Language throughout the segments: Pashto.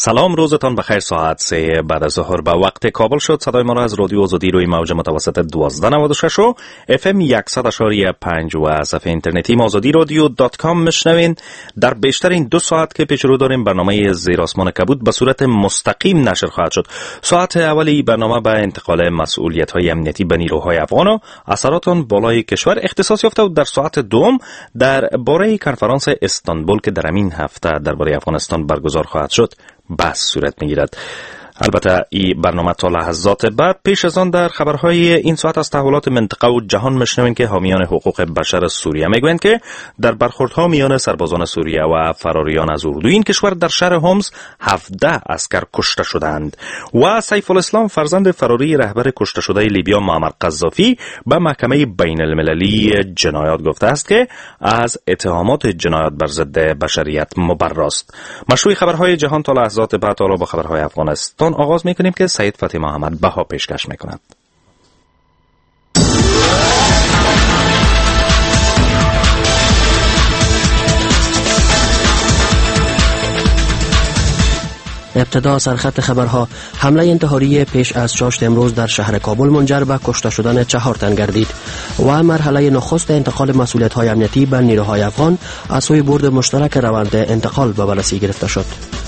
سلام، روزتان بخیر. ساعت 3 بعد از ظهر به وقت کابل شد. صدای ما را از رادیو آزادی روی موج متوسط 1296 و FM 100.5 و از صفحه اینترنتی azadirodio.com میشنوین. در بیشتر این 2 ساعت که پیش رو داریم برنامه زیر آسمان کبود به صورت مستقیم نشر خواهد شد. ساعت اولی برنامه به انتقال مسئولیت‌های امنیتی به نیروهای افغان و اثرات آن بالای کشور اختصاص یافته و در ساعت دوم درباره کنفرانس استانبول که در همین هفته درباره افغانستان برگزار خواهد شد بحث صورت میگیرد. البته این برنامه تا لحظات بعد. پیش از آن در خبرهای این ساعت از تحولات منطقه و جهان میشنویم که حامیان حقوق بشر سوریه میگویند که در برخوردها میان سربازان سوریه و فراریان از اردو این کشور در شهر هومس 17 عسکر کشته شدند. و سیف الاسلام فرزند فراری رهبر کشته شده لیبیا معمر قذافی به محکمه بین المللی جنایات گفته است که از اتهامات جنایات بر ضد بشریت مبراست. مشروع خبرهای جهان تا لحظات بعد. حالا با خبرهای افغانستان آغاز میکنیم که سید فتحی محمد بها پیشکش میکند. ابتدا سرخط خبرها. حمله انتحاری پیش از چاشت امروز در شهر کابل منجر به کشته شدن 4 تن گردید و مرحله نخست انتقال مسئولیت‌های امنیتی به نیروهای افغان از سوی بورد مشترک روند انتقال به بررسی گرفته شد.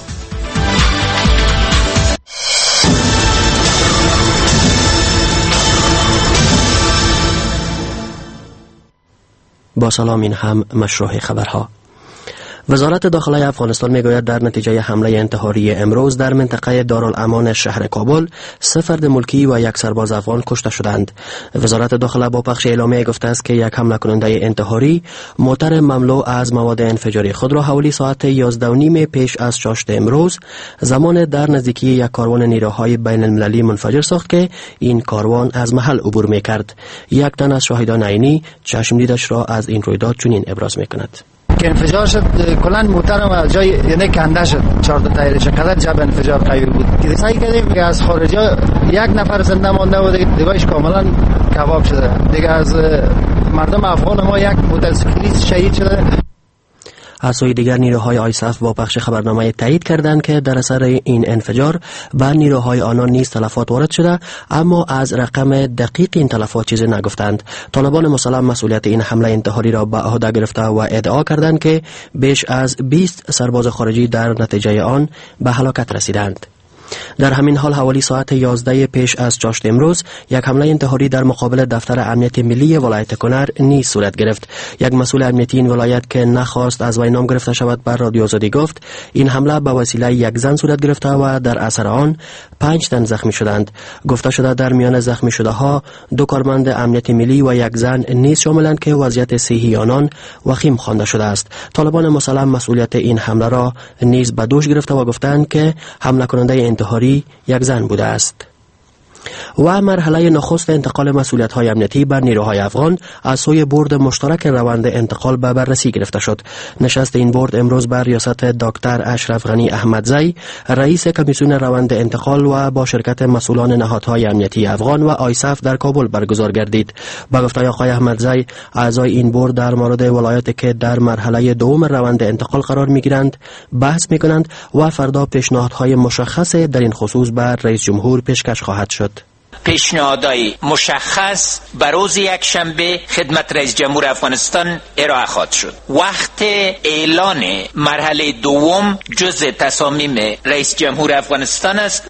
با سلام، این هم مشروع خبرها. وزارت داخله افغانستان میگوید در نتیجه حمله انتحاری امروز در منطقه دارالامان شهر کابل 3 فرد ملکی و 1 سرباز افغان کشته شدند. وزارت داخله با پخش اعلامیه گفته است که یک حمله کننده انتحاری موتر مملو از مواد انفجاری خود را حوالی ساعت 11:30 پیش از چاشت امروز زمان در نزدیکی یک کاروان نیروهای بین المللی منفجر ساخت که این کاروان از محل عبور میکرد. 1 تن از شاهدان عینی چشم دیدش را از این رویداد چنین ابراز میکند که انفجار شد، کلان موترم از جای یعنی کنده شد. 4 تایرش قدر جب انفجار قوی بود که سعی کردیم که از خارجی 1 نفر زنده مانده و دیگه‌اش کاملا کباب شده. دیگه از مردم افغان ما 1 موتورسیکلیست شهید شده. از سوی دیگر نیروهای آیساف با پخش خبرنامه تایید کردند که در اثر این انفجار به نیروهای آنان نیز تلفات وارد شده، اما از رقم دقیق این تلفات چیزی نگفتند. طالبان مسلم مسئولیت این حمله انتحاری را به عهده گرفته و ادعا کردند که بیش از 20 سرباز خارجی در نتیجه آن به هلاکت رسیدند. در همین حال حوالی ساعت 11 پیش از چاشت امروز یک حمله انتحاری در مقابل دفتر امنیت ملی ولایت کنر نیز صورت گرفت. یک مسئول امنیتی این ولایت که نخواست از وی نام گرفته شود بر رادیو آزادی گفت این حمله به وسیله 1 زن صورت گرفته و در اثر آن 5 تن زخمی شدند. گفته شده در میان زخمی شده ها 2 کارمند امنیت ملی و 1 زن نیز شاملند که وضعیت صحی آنان وخیم خوانده شده است. طالبان مسلم مسئولیت این حمله را نیز به دوش گرفته و گفتند که حمله کننده انتحاری 1 زن بوده است. و مرحله نخست انتقال مسئولیت‌های امنیتی بر نیروهای افغان از سوی بورد مشترک روند انتقال به بررسی گرفته شد. نشست این بورد امروز بر ریاست دکتر اشرف غنی احمدزی رئیس کمیسیون روند انتقال و با شرکت مسئولان نهادهای امنیتی افغان و آیساف در کابل برگزار گردید. با گفته آقای احمدزی اعضای این بورد در مورد ولایاتی که در مرحله دوم روند انتقال قرار می‌گیرند بحث می‌کنند و فردا پیشنهادهای مشخص در این خصوص بر رئیس جمهور پیشکش خواهد شد. پیشنهادهای مشخص بر روز 1 شنبه خدمت رئیس جمهور افغانستان ارائه خواهد شد. وقت اعلان مرحله دوم جزء تصامیم رئیس جمهور افغانستان است.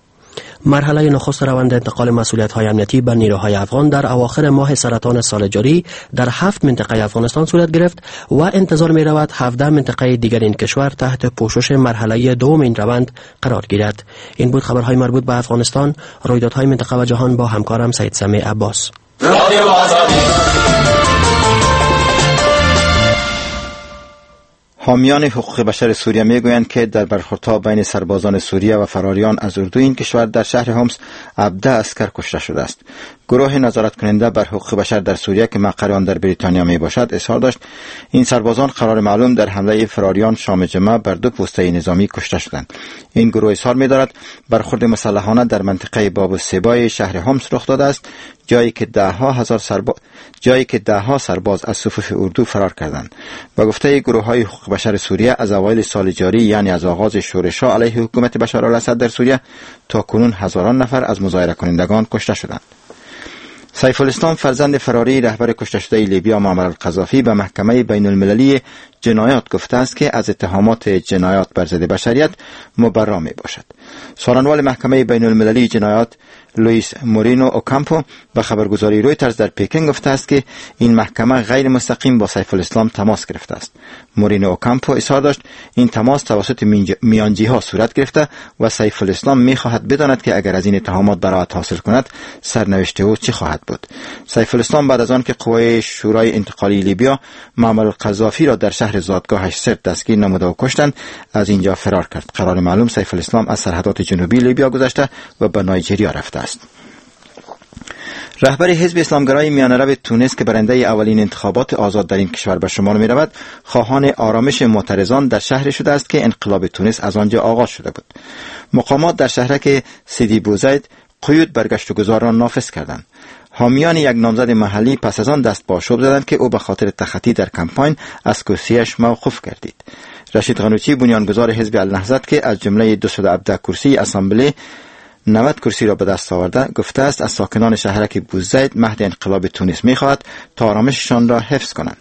مرحله نخست روند انتقال مسئولیت‌های امنیتی به نیروهای افغان در اواخر ماه سرطان سال جاری در 7 منطقه افغانستان صورت گرفت و انتظار می‌رود 17 منطقه دیگر این کشور تحت پوشش مرحله دوم این روند قرار گیرد. این بود خبرهای مربوط به افغانستان. رویدادهای منطقه و جهان با همکارم سید سمیع عباس. حامیان حقوق بشر سوریه میگویند که در برخوردها بین سربازان سوریه و فراریان از اردو این کشور در شهر هومس 17 عسکر کشته شده است. گروه نظارت کننده بر حقوق بشر در سوریه که مقر آن در بریتانیا می باشد اظهار داشت این سربازان قرار معلوم در حمله فراریان شام جمعه بر 2 پوسته نظامی کشته شدند. این گروه اظهار می دارد برخورد مسلحانه در منطقه باب السبای شهر حمص رخ داده است، جایی که ده ها سرباز از صفوف اردو فرار کردند. با گفته گروه های حقوق بشر سوریه از اوایل سال جاری، یعنی از آغاز شورش‌ها علیه حکومت بشار الاسد در سوریه، تا کنون هزاران نفر از مظاهره کنندگان کشته شدند. سیف الاسلام فرزند فراری رهبر کشته شده لیبیا معمر القذافی به محکمه بین المللی جنایات گفته است که از اتهامات جنایات بر ضد بشریت مبرا می باشد. سخنگوی محکمه بین المللی جنایات لوئیس مورینو اوکامپو به خبرگزاری رویترز در پکن گفته است که این محکمه غیر مستقیم با سیف الاسلام تماس گرفته است. مورینو اوکامپو اظهار داشت این تماس توسط میانجی‌ها صورت گرفته و سیف الاسلام می خواهد بداند که اگر از این اتهامات براءت حاصل کند سرنوشت او چه خواهد بود. سیف الاسلام بعد از آن که قوای شورای انتقالی لیبیا معمر القذافی را در شهر زادگاهش سرت دستگیر نموده و کشتند از اینجا فرار کرد. قرار معلوم سیف الاسلام از سرحدات جنوبی لیبیا گذشته و به نایجریا رفته است. رهبر حزب اسلامگرای میانه‌رو تونس که برنده اولین انتخابات آزاد در این کشور به شمار می رود، خواهان آرامش معترضان در شهر شده است که انقلاب تونس از آنجا آغاز شده بود. مقامات در شهرک سیدی بوزید قیود برگشت و گذار را نافذ کردند. حامیان یک نامزد محلی پس از آن دست به آشوب زدند که او به خاطر تخطی در کمپاین از کرسیش موقوف گردید. رشید غنوچی بنیانگذار حزب النهضت که از جمله 217 کرسی اسامبله 90 کرسی را به دست آورده گفته است از ساکنان شهرک بوزید مهد انقلاب تونس می‌خواهد تا آرامششان را حفظ کنند.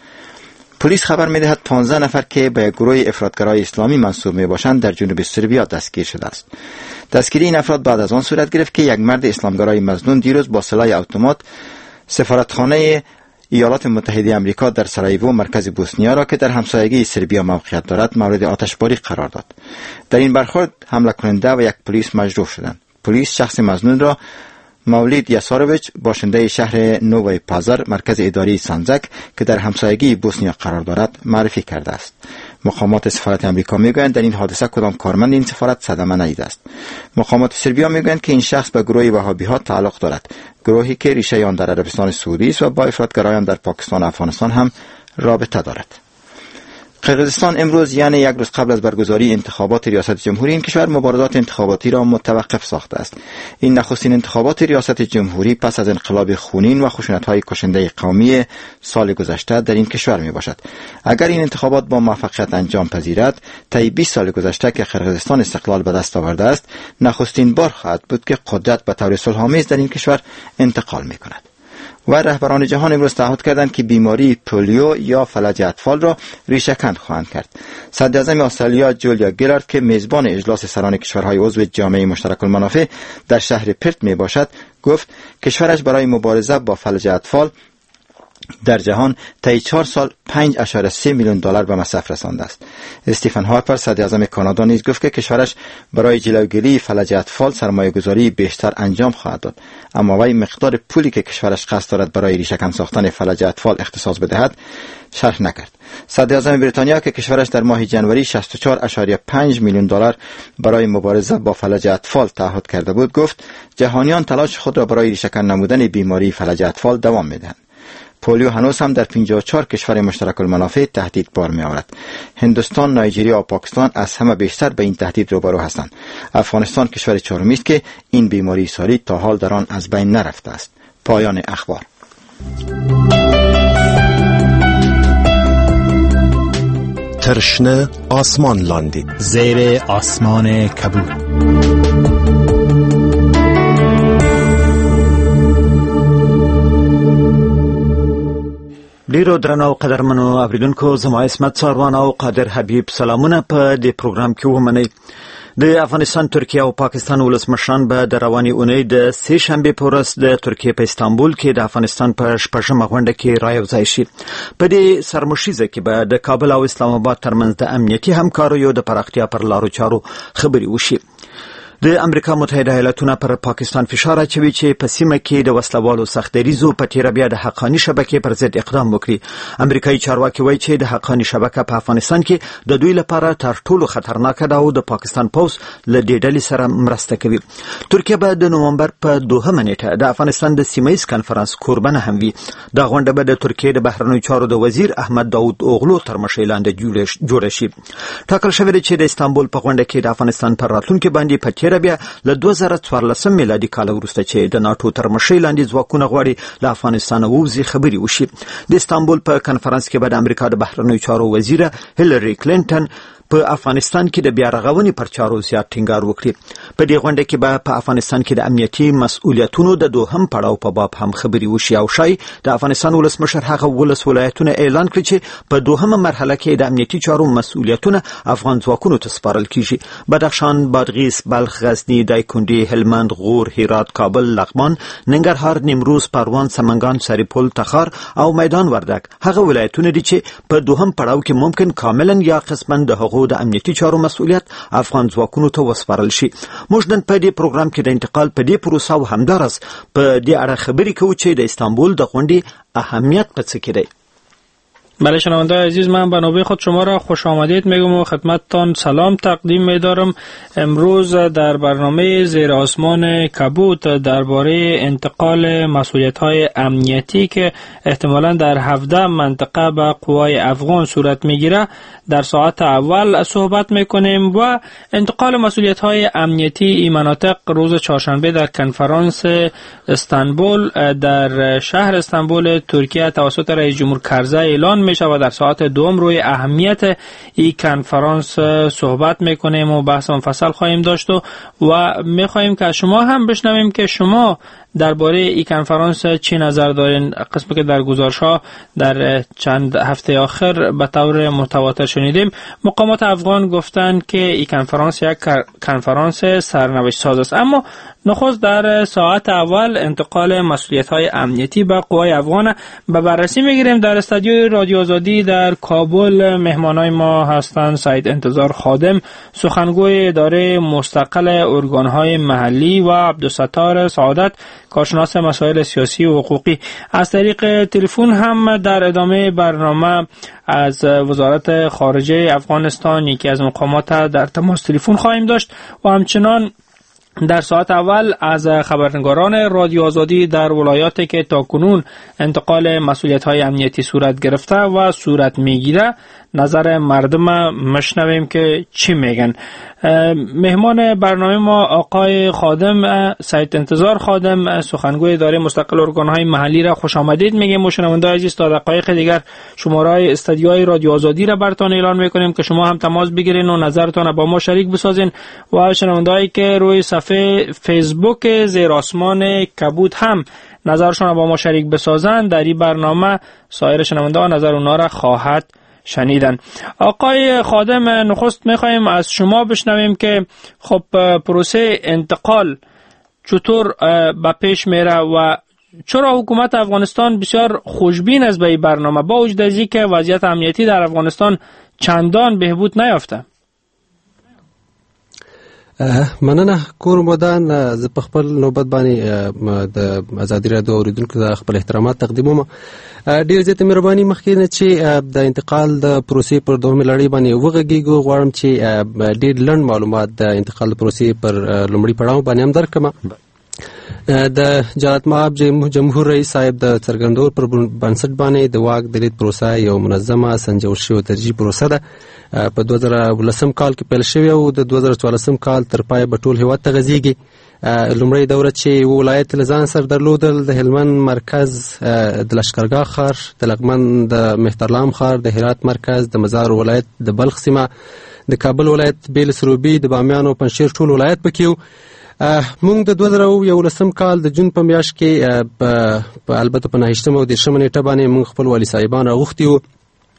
پلیس خبر می‌دهد 15 نفر که به گروه افراطگرای اسلامی منسوب می‌باشند در جنوب سربیا دستگیر شده است. دستگیری این افراد بعد از آن صورت گرفت که یک مرد اسلامگرای مظنون دیروز با سلاح اتومات سفارتخانه ایالات متحده آمریکا در سرایوو مرکز بوسنیا را که در همسایگی سربیا موقعیت دارد مورد آتشباری قرار داد. در این برخورد حمله کننده و یک پلیس مجروح شدند. پلیس شخص مظنون را مولید یسارویچ باشنده شهر نووی پازار مرکز اداری سانزاک که در همسایگی بوسنیا قرار دارد معرفی کرده است. مقامات سفارت آمریکا میگویند در این حادثه کدام کارمند این سفارت صدمه ندیده است. مقامات سربیا میگویند که این شخص به گروه وهابی‌ها تعلق دارد، گروهی که ریشه آن در عربستان سعودی است و با افراطگرایان در پاکستان و افغانستان هم رابطه دارد. قرقیزستان امروز یعنی یک روز قبل از برگزاری انتخابات ریاست جمهوری این کشور مبارزات انتخاباتی را متوقف ساخته است. این نخستین انتخابات ریاست جمهوری پس از انقلاب خونین و خشونت‌های کشنده قومی سال گذشته در این کشور می باشد. اگر این انتخابات با موفقیت انجام پذیرد، طی 20 سال گذشته که قرقیزستان استقلال به دست آورده است، نخستین بار خواهد بود که قدرت به طور صلح‌آمیز در این کشور انتقال می کند. و رهبران جهان امروز تعهد کردند که بیماری پولیو یا فلج اطفال را ریشه‌کن خواهند کرد. صدر اعظم استرالیا جولیا گیلارد که میزبان اجلاس سران کشورهای عضو جامعه مشترک المنافع در شهر پرت می باشد، گفت کشورش برای مبارزه با فلج اطفال در جهان طی 4 سال 5.3 میلیون دلار به مصرف رسانده است. استیفن هارپر صدر اعظم کانادا نیز گفت که کشورش برای جلوگیری فلج اطفال سرمایه‌گذاری بیشتر انجام خواهد داد، اما وی مقدار پولی که کشورش قصد دارد برای ریشه‌کن ساختن فلج اطفال اختصاص بدهد شرح نکرد. صدر اعظم بریتانیا که کشورش در ماه جنوری 64.5 میلیون دلار برای مبارزه با فلج اطفال تعهد کرده بود، گفت جهانیان تلاش خود را برای ریشه‌کن نمودن بیماری فلج اطفال دوام می‌دهند. پولیو هنوز هم در 54 کشور مشترک المنافع تهدید بار می آورد. هندوستان، نایجریا و پاکستان از همه بیشتر به این تهدید روبرو هستند. افغانستان کشور چهارمی است که این بیماری ساری تا حال در آن از بین نرفته است. پایان اخبار. ترشنه آسمان لاندید، زیر آسمان کبود. ډیرو درنو قدرمنو اوریدونکو، زما اسمت ساروان او قادر حبیب سلامونه په دې پروګرام کې ومنئ. د افغانستان، ترکیه او پاکستان ولسمشران به د روانې اونۍ د سې شنبې په ورځ د ترکیه په استانبول کې د افغانستان په 6مه غونډه کې رایوځای شي. په دې سرمشیزه کې به د کابل او اسلام آباد ترمنځ د امنیتي همکاریو د پراختیا پر لارو چارو خبرې وشي. د امریکا متحده ایالاتونه پر پاکستان فشار اچوي چې په سیمه کې د وسلوالو سختدریزو په تیر بیا د حقاني شبکې پر ضد اقدام وکړي. امریکایي چارواکي وایي چې د حقاني شبکه په افغانستان کې د دوی لپاره تر ټولو خطرناک ده او د پاکستان پوځ له دې ډلې سره مرسته کوي. ترکیه به د نومبر په 2 نیټه د افغانستان د سیمه ییز کنفرانس کوربنه هم وي. دا غونډه به د ترکیه د بهرنیو چارو د وزیر احمد داود اوغلو تر مشرۍ لاندې جوړه شي. ټاکل شوی دی چې د استانبول په غونډه کې د افغانستان پر راتلونکي باندې په بیا له 2014 میلادي کال وروسته چې د ناتو تر مشرۍ لاندې ځواکونه غواړي له افغانستان ووځي خبري وشي. د استانبول په کنفرانس کې به د امریکا د بهرنیو چارو وزیره هیلری کلینټن په افغانستان کې د بیا رغونې پر چارو زیات ټینګار وکړي. په دې غونډه کې به په افغانستان کې د امنیتي مسؤلیتونو د دوهم پړاو په باب هم خبري وشي او شای د افغانستان ولسمشر هغه ولایتونه اعلان کړي چې په دوهمه مرحله کې د امنیتي چارو مسؤلیتونه افغان ځواکونو ته سپارل کیږي. بدخشان، بادغیس، بلخ، غزنی، دایکنډي، هلمند، غور، هرات، کابل، لغمان، ننګرهار، نیمروز، پروان، سمنګان، سرپل، تخار او میدان وردګ هغه ولایتونه دي چې په دوهم پړاو کې ممکن کاملا یا قسماً د هغو د امنیتي چارو مسؤلیت افغان ځواکونو ته وسپارل شي. موږ نن په دې پروګرام کې د انتقال په دې پروسه او همدارس په دې اړه خبرې کوو چې د استانبول د غونډې اهمیت په څه کې دی. بله شنونده‌های عزیز، من به نوبه خود شما را خوش آمدید میگم و خدمتتان سلام تقدیم می‌دارم. امروز در برنامه زیر آسمان کبوت درباره انتقال مسئولیت‌های امنیتی که احتمالاً در 17 منطقه به قوای افغان صورت می‌گیره در ساعت اول صحبت می‌کنیم و انتقال مسئولیت‌های امنیتی این مناطق روز چهارشنبه در کنفرانس استانبول در شهر استانبول ترکیه توسط رئیس جمهور کرزی اعلان میشه و در ساعت دوم روی اهمیت این کنفرانس صحبت میکنیم و بحث مفصل خواهیم داشت و میخواهیم که شما هم بشنویم که شما درباره این کنفرانس چی نظر دارین. قسمی که در گزارش‌ها در چند هفته آخر به طور متواتر شنیدیم، مقامات افغان گفتند که این کنفرانس یک کنفرانس سرنوشت ساز است. اما نخست در ساعت اول انتقال مسئولیت‌های امنیتی به قوای افغان به بررسی می‌گیریم. در استودیوی رادیو آزادی در کابل مهمانای ما هستند سعید انتظار خادم، سخنگوی اداره مستقل ارگان‌های محلی و عبدالستار سعادت، کارشناس مسائل سیاسی و حقوقی. از طریق تلفن هم در ادامه برنامه از وزارت خارجه افغانستان یکی از مقامات در تماس تلفن خواهیم داشت و همچنان در ساعت اول از خبرنگاران رادیو آزادی در ولایاتی که تاکنون انتقال مسئولیت‌های امنیتی صورت گرفته و صورت میگیره نظر مردم مشنویم که چی میگن. مهمان برنامه ما آقای خادم، سعید انتظار خادم، سخنگوی اداره مستقل ارگان‌های محلی را خوش آمدید میگیم. مشنونده‌های عزیز، تا دقایق دیگر شماره‌های استودیوهای رادیو آزادی را براتون اعلان میکنیم که شما هم تماس بگیرین و نظرتون با ما شریک بسازین و شنونده‌هایی که روی صفحه فیسبوک زیر آسمان کبود هم نظرشون با ما شریک بسازن، در این برنامه سایر شنونده‌ها نظر اونها را خواهد شنیدن. آقای خادم، نخست میخواییم از شما بشنویم که خب پروسه انتقال چطور به پیش میره و چرا حکومت افغانستان بسیار خوشبین است به این برنامه با وجود از اینکه وضعیت امنیتی در افغانستان چندان بهبود نیافته؟ مننه کورمدان، زه په خپل نوبت باندې د ازادي راډیو اوریدونکو ته خپل احترامات تقدیموم. ډیر زیاته مهرباني مخکې نه چې د انتقال د پروسې پر دومره لړۍ باندې وغږیږو. غواړم چې ډیر لنډ معلومات د انتقال د پروسې پر لومړي پړاو باندې هم درکړم. د جلالت مآب جمهور رئیس صاحب د څرګندولو پر بنسټ باندې د واک د لید پروسه یو منظمه سنجول شوې ترجیحي پروسه ده. په 2018 کال کې پیل شوې او د 2014 کال تر پای به ټول هیواد ته غځېږي. لومړی دوره چې ولایت له ځان سره درلودل د هلمند مرکز، د لشکرګاه ښار، د لغمان د مهترلام ښار، د هرات مرکز، د مزار ولایت، د بلخ سیمه، د کابل ولایت، بیل سروبي، د بامیان او پنجشیر ټول ولایت پکې وو. مونږ د 2011 کال د جون په میاشت کې البته په 9 او 10 نیټه باندې مونږ خپل والي صاحبان راغوښتي وو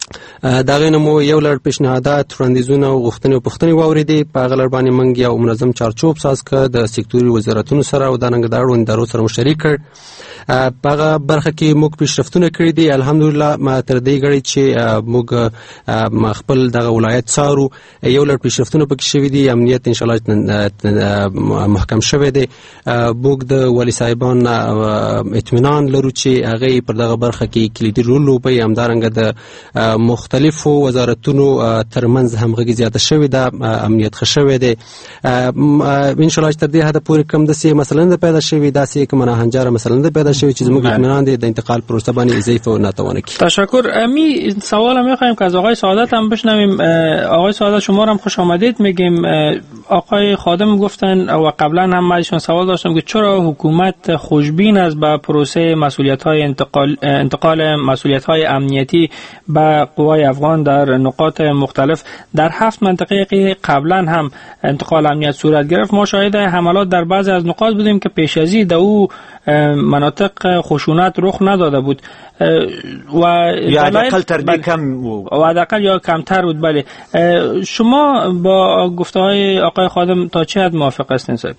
دغه نمو یو لړ پیشنهادات وړاندیزونه او غوښتنې او پوښتنې واوریدې. په هغه لړ باندې موږ یو منظم چارچوب ساز کړ د سکتوري وزارتونو سره او د اړوندو ادارو سره مشورې کړ. په هغه برخه کې موږ پیشرفتونه کړي دي الحمدلله. ما تر دې غړي چې موږ خپل دغه ولایت څارو یو لړ پیشرفتونه پکې شوي دي. امنیت ان شاء الله محکم شوی دی. موږ د والي صاحبان اطمینان لرو چې هغه پر دغه برخه کې کلیدي رول لوبوي. همدارنګه د مختلفو وزارتونو ترمنځ همغږي زیاته شوې ده، امنیت ښه شوی دی. ان شاء الله تر دې حد پورې کوم داسې مسله نه پیدا شوې، داسې کومه ناهنجاره مسله نه پیدا شوې چې زموږ اطمینان دی د انتقال پروسه باندې ضعیف و ناتوانه کی. تشکر. امی سوال می‌خوایم که از آقای سعادت هم بشنویم. آقای سعادت شما هم خوش آمدید میگیم. آقای خادم گفتن و قبلا هم من ازشون سوال داشتم که چرا حکومت خوشبین است به پروسه مسئولیت‌های انتقال مسئولیت‌های امنیتی به قوای افغان در نقاط مختلف. در 7 منطقه که قبلا هم انتقال امنیت صورت گرفت ما شاهد حملات در بعضی از نقاط بودیم که پیش از این در او مناطق خشونت رخ نداده بود و یا حداقل تردید کم و حداقل یا کمتر بود. بله، شما با گفته‌های آقای خادم تا چه حد موافق هستین صاحب؟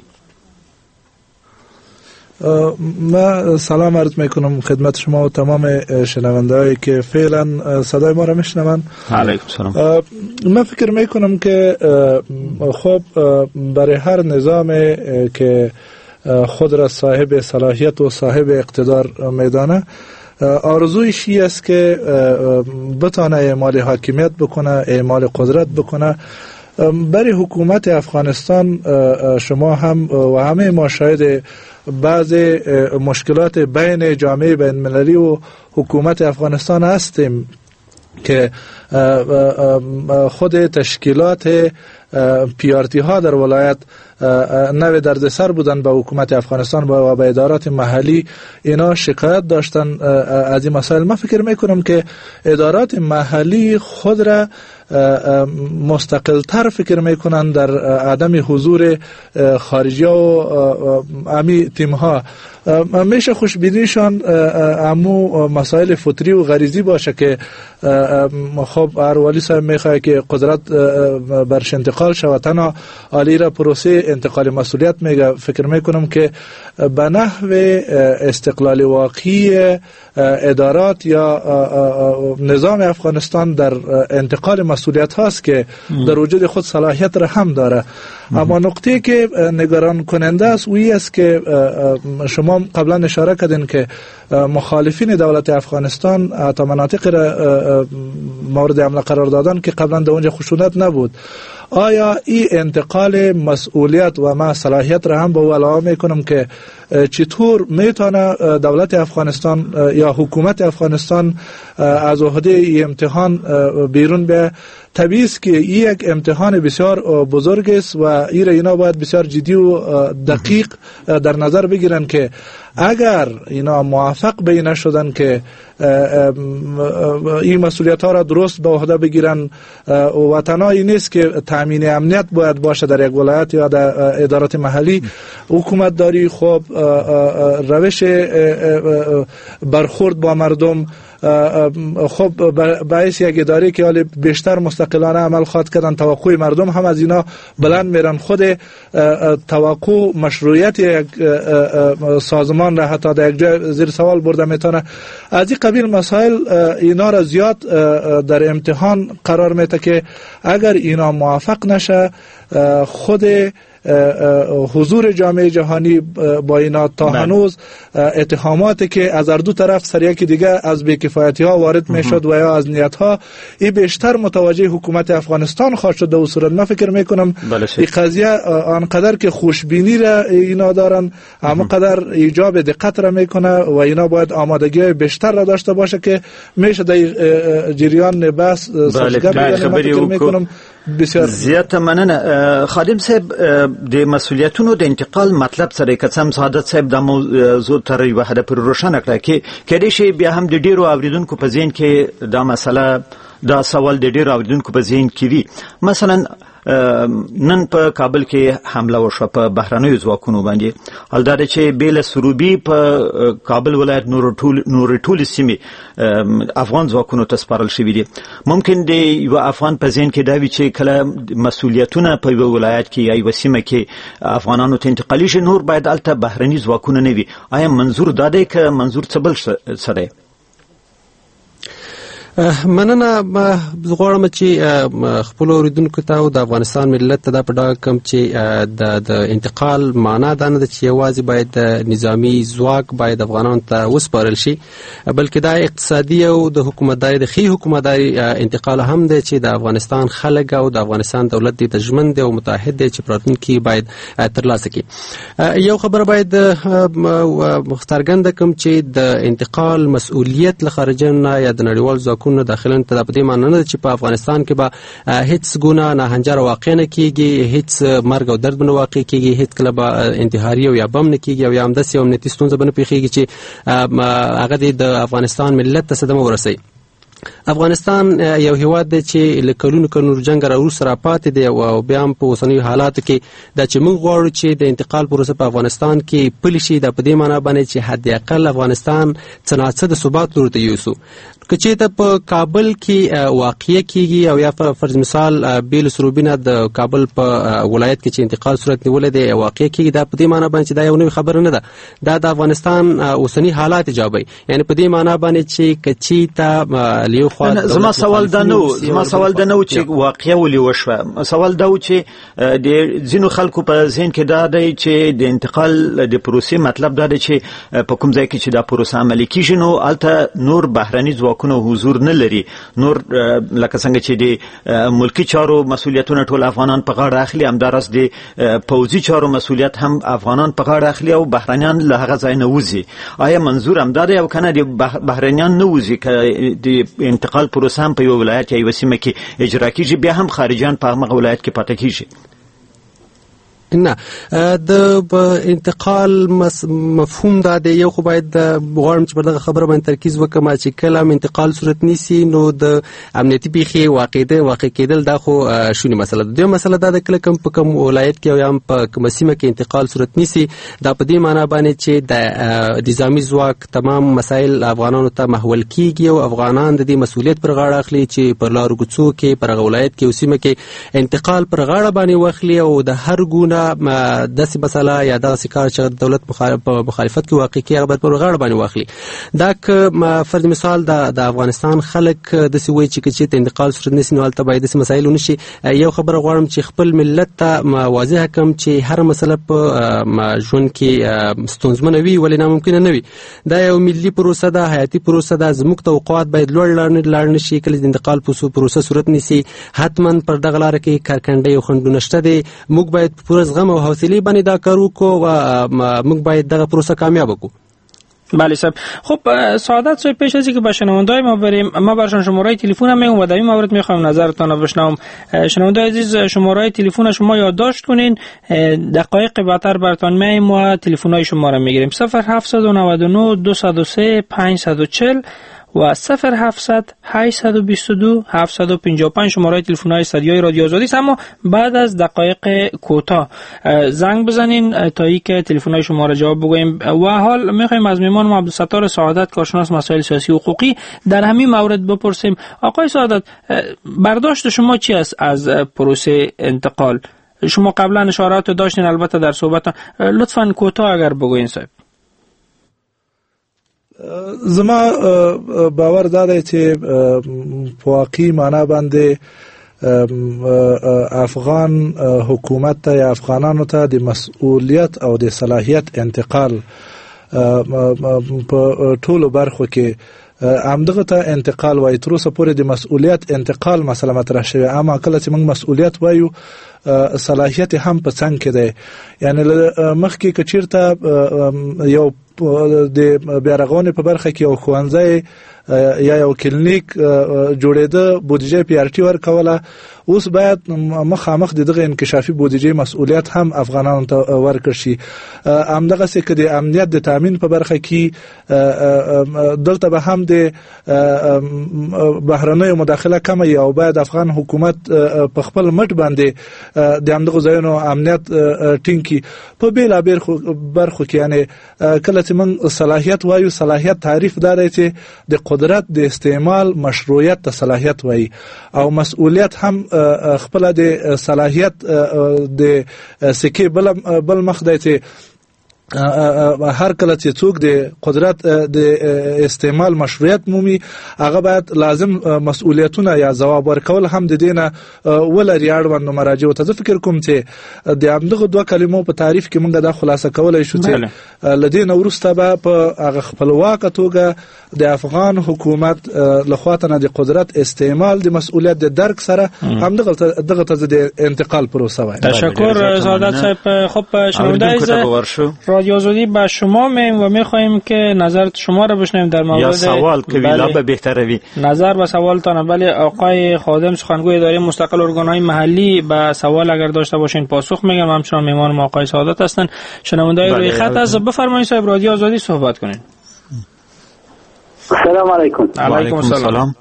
ما سلام عرض میکنم خدمت شما و تمام شنوندهایی که فعلا صدای ما را میشنون. علیکم سلام. من فکر میکنم که خب برای هر نظام که خود را صاحب صلاحیت و صاحب اقتدار میدانه آرزویش است که بتانه اعمال حاکمیت بکنه، اعمال قدرت بکنه. برای حکومت افغانستان شما هم و همه ما شاهد بعض مشکلات بین جامعه بین المللی و حکومت افغانستان هستیم که خود تشکیلات پیارتی ها در ولایت نوع دردسر بودن به حکومت افغانستان و به ادارات محلی. اینا شکایت داشتن از این مسائل. من فکر میکنم که ادارات محلی خود را مستقلتر فکر میکنن در عدم حضور خارجی و امی تیم ها. میشه خوشبینیشان امو مسائل فطری و غریزی باشه که خب هر والی صاحب میخواه که قدرت برش انتقال شود، تنها عالی را پروسه انتقال مسئولیت میگه. فکر میکنم که به نحو استقلال واقعی ادارات یا نظام افغانستان در انتقال مسئولیت هاست که در وجود خود صلاحیت را هم داره. اما نقطه که نگران کننده است وی است که شما قبلا اشاره کردین که مخالفین دولت افغانستان تا مناطق را مورد حمله قرار دادن که قبلا در اونجا خشونت نبود. آیا این انتقال مسئولیت و ما صلاحیت را هم به ولایت میکنم که چطور میتونه دولت افغانستان یا حکومت افغانستان از عهده امتحان بیرون به طبیعی است که یک امتحان بسیار بزرگ است و اینا باید بسیار جدی و دقیق در نظر بگیرن که اگر اینا موافق به این نشدن که این مسئولیت ها را درست به عهده بگیرن و تنها این نیست که تامین امنیت باید باشه در یک ولایت یا در ادارات محلی، حکومت داری خب روش برخورد با مردم خب باعث یک اداره که حالی بیشتر مستقلانه عمل خواهد کردن، توقع مردم هم از اینا بلند میرن. خود توقع مشروعیت یک سازمان را حتی در یک جای زیر سوال برده میتونه. از این قبیل مسائل اینا را زیاد در امتحان قرار میده که اگر اینا موافق نشه خود حضور جامعه جهانی با اینا تا هنوز اتهاماتی که از هر دو طرف سر یکی دیگه از بی‌کفایتی ها وارد میشد و یا از نیت ها این بیشتر متوجه حکومت افغانستان خواهد شد. در صورت من فکر میکنم این قضیه آنقدر که خوشبینی را اینا دارن اما قدر ایجاب دقت را میکنه و اینا باید آمادگی بیشتر را داشته باشه که میشه در جریان بحث سازگار بگیرن. من فکر میکنم بسیار زیات مننه. خادم صاحب د مسؤلیتونو د انتقال مطلب سره کڅم سعادت صاحب د موضوع تر یو حد پر روشنه کړه کې کله شي بیا هم د ډیرو اوریدونکو په ذهن کې دا مسله دا سوال د ډیرو اوریدونکو په ذهن کې وي. مثلا نن په کابل کې حمله وشوه په بهرنیو ځواکونو باندې، حال دا چې بیل سروبي په کابل ولایت نور ټول سیمې افغان ځواکونو ته سپارل شوي دي. ممکن دی یو افغان په ذهن کې دا وي چې کله مسؤلیتونه په یو ولایت کې یا یو سیمه کې افغانانو ته انتقالي شي، نور باید البته بهرني ځواکونه نه وي. آیا منظور دا دی که منظور څه بل څه دی؟ مننه. غواړم چې خپل اوریدونکو ته او د افغانستان ملت ته دا په ډاګه کړم چې د انتقال معنا دا نه ده چې یوازې باید نظامی ځواک باید افغانانو ته وسپارل شي، بلکې دا اقتصادي او د حکومتداري د ښې حکومتداري انتقال هم دی چې د افغانستان خلک او د افغانستان دولت د ژمن دی او متحد دی چې راتلونکي باید ترلاسه کړي. یو خبره باید څرګنده کړم چې د انتقال مسؤلیت له خارجه نه یا د نړیوال ځواکونو داخلن ته په دې معنی نه چې په افغانستان کې به هیڅ ګونه ناهنجار واقع نه کیږي، هیڅ مرګ او درد نه واقع کیږي، هیڅ کله به انتحاري او یا بم نه کیږي او یا هم داسې امنیتي ستونزه به نه پیښیږي چې هغه د افغانستان ملت ته صدمه ورسوي. افغانستان یو هیواد دی چې له کلونو جنګ راوروسته راپاتې دی او بیا هم په اوسنیو حالاتو کې دا چې موږ غواړو چې د انتقال پروسه په افغانستان کې پلي شي، دا په دې معنی باندې چې حد اقل افغانستان څه ناڅه د ثبات لور ته یوسو. که چېرته په کابل کې واقعه کیږي او یا فرض مثال بیل سروبینه د کابل په ولایت کې چې انتقال صورت نیولې دی واقعه کیږي، دا په دې معنی باندې چې دا یو نوې خبره نه ده، دا د افغانستان اوسنی حالات جوابوي. یعنی په دې معنی باندې چې کچېته لیو خو زما سوال دا نو چې واقعه ولې وشوه. سوال دا و چې د ځینو خلکو په ذهن کې دا دی چې د انتقال د پروسې مطلب دا دی چې په کوم ځای کې چې دا پروسه عملي کیږي نو هلته نور بهرني ځواکونه حضور نه لري، نور لکه څنګه چې د ملکی چارو مسؤلیتونه ټول افغانان په غاړه اخلي، همداراز د پوځي چارو مسؤلیت هم افغانان په غاړه اخلي او بهرنیان له هغه ځای نه وځي. آیا منظور هم دا دی او کنه د بهرنیان نه وځي که د انتقال پروسه هم په یو ولایت یا یو سیمه کې اجرا کیږي بیا هم خارجیان په هغه ولایت کې پاتې کیږي؟ نه، د انتقال مفهوم دا دی. یو خو باید غواړم چې پر دغه خبره باندې ترکیز وکړم چې کله انتقال صورت نیسي نو د امنیتي پیښې واقع کېدل دا خو شونې مسله ده. دویمه مسله دا ده کله کوم په کوم ولایت کې او یا په کومه سیمه کې انتقال صورت نیسي، دا په دې معنی باندې چې د نظامي ځواک تمام مسایل افغانانو ته محول کیږي او افغانان د دې مسؤلیت پر غاړه اخلي چې پر لارو کوڅو کې پر ولایت کې او سیمه کې انتقال پر غاړه باندې واخلي او د هر ګونه داسې مسله یا داسې کار چې دولت مخالفت کې واقع کیږي هغه پر غاړه باندې واخلي. دا که فرض مثال د افغانستان خلک داسې وایي چې انتقال صورت نیسي نو هلته باید داسې مسایل ونه شي. یو خبره غواړم چې خپل ملت ته واضح کړم چې هر مسله په ژوند کې ستونزمنه وي ولې ناممکنه نه وي. دا یو ملي پروسه ده، حیاتي پروسه ده، زموږ توقعات باید لوړ نه شي. کله د انتقال پروسه صورت نیسي حتما پر دغه لاره کې کارکندې او خنډونه شته دي. موږ باید په پوره زغم او حوصله باندې دا کار وکړو و موږ باید دغه پروسه کامیاب وکړو. بله صاحب. خب سعادت صاحب پیش از اینکه به شنونده‌های ما بریم، ما برشان شماره تلفن میگم و در این مورد میخوام نظرتان رو بشنوم. شنونده عزیز شماره تلفن شما یادداشت کنین، دقایق بعدتر براتون میایم و تلفن‌های شما رو میگیریم. 0799 203 540 و 0700 822 755 شماره تلفن های استدیوی رادیو آزادی است. اما بعد از دقایق کوتاه زنگ بزنین تا اینکه تلفن های شما را جواب بگوییم. و حال میخوایم از میهمان عبدالستار سعادت کارشناس مسائل سیاسی و حقوقی در همین مورد بپرسیم. آقای سعادت، برداشت شما چی است از پروسه انتقال؟ شما قبلا اشارات داشتین البته در صحبت، لطفاً کوتاه اگر بگوین صاحب. زما باور دا دی چې په واقعي معنا باندې افغان حکومت ته یا افغانانو ته د مسؤلیت او د صلاحیت انتقال په ټولو برخو کې همدغه ته انتقال وایي. تر اوسه پورې د مسؤلیت انتقال مسله مطرح شوې، اما کله چې موږ مسؤلیت وایو صلاحیت هم په څنګ کې دی. یعنی مخکې که چېرته یو د بیارغونې په برخه کې یو ښوونځی یا یو کلینیک جوړېده بودیجه پی ار ټي ورکوله، اوس باید مخامخ دغه انکشافي بودیجه مسؤلیت هم افغانانو ته ورکړ شي. همدغه څه کې د امنیت د تامین په برخه کې دلته به هم د بهرنیو مداخله کمه وي او باید افغان حکومت په خپل مټ باندې د همدغه ځایونو امنیت ټینګ کړي. په بېلابېل برخو کې یعنې کله چې موږ صلاحیت وایو، صلاحیت تعریف دا دی چې د قدرت د استعمال مشروعیت ته صلاحیت وایي، او مسؤلیت هم خپل د صلاحیت د سکه بل مخ دی چې هر کله چې څوک د قدرت د استعمال مشروعیت مومي هغه باید لازم مسؤلیتونه یا ځواب ورکول هم د دینه ولري اړوند مراجعو ته. زه فکر کوم چې د همدغه دوه کلمو په تعریف کې موږ دا خلاصه کولای شو چې لدین وروسته به په هغه خپلواکه توګه د افغان حکومت لخوا ته د قدرت استعمال د مسؤلیت د درک سره همدغه ته د انتقال پروسه وای. تشکر سعادت صاحب. خب شنوندگان رادیو آزادی به شما و میخواهیم که نظرت شما را بشنویم در مورد یا سوال که ویلا بهتره وی نظر به سوالتان. بله آقای خادم سخنگوی اداره مستقل ارگانهای محلی به سوال اگر داشته باشین پاسخ میگم. همچنان مهمان ما آقای سعادت هستند. شنونده روی خط از بفرمایید صاحب رادیو آزادی صحبت کنین. السلام علیکم. علیکم السلام.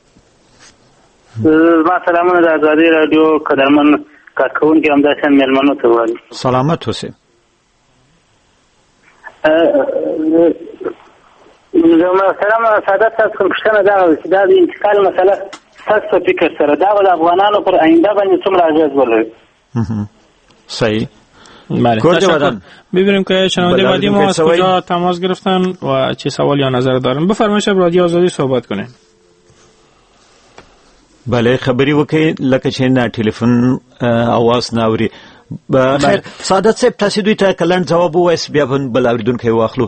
ما سلامونه د آزادی رادیو قدرمن کارکونکو همداشان مېلمنو ته وایم. سلامت اوسئ. سلام سعادت تاسو کوم پښتنه دا چې دا د انتقال مسله تاسو په فکر سره دا د افغانانو پر آینده باندې څومره اغیز ولري؟ صحیح. بله تشکر. ببینیم که شنونده بعدی ما از کجا تماس گرفتن و چه سوال یا نظر دارن. بفرمایید رادیو آزادی صحبت کنین. بله خبری وکړئ لکه چې نه ټلیفون اواز نه اوري. خیر سعادت صاحب تاسو دوی ته کلند جواب وایس بیا بل اوریدونکو واخلو.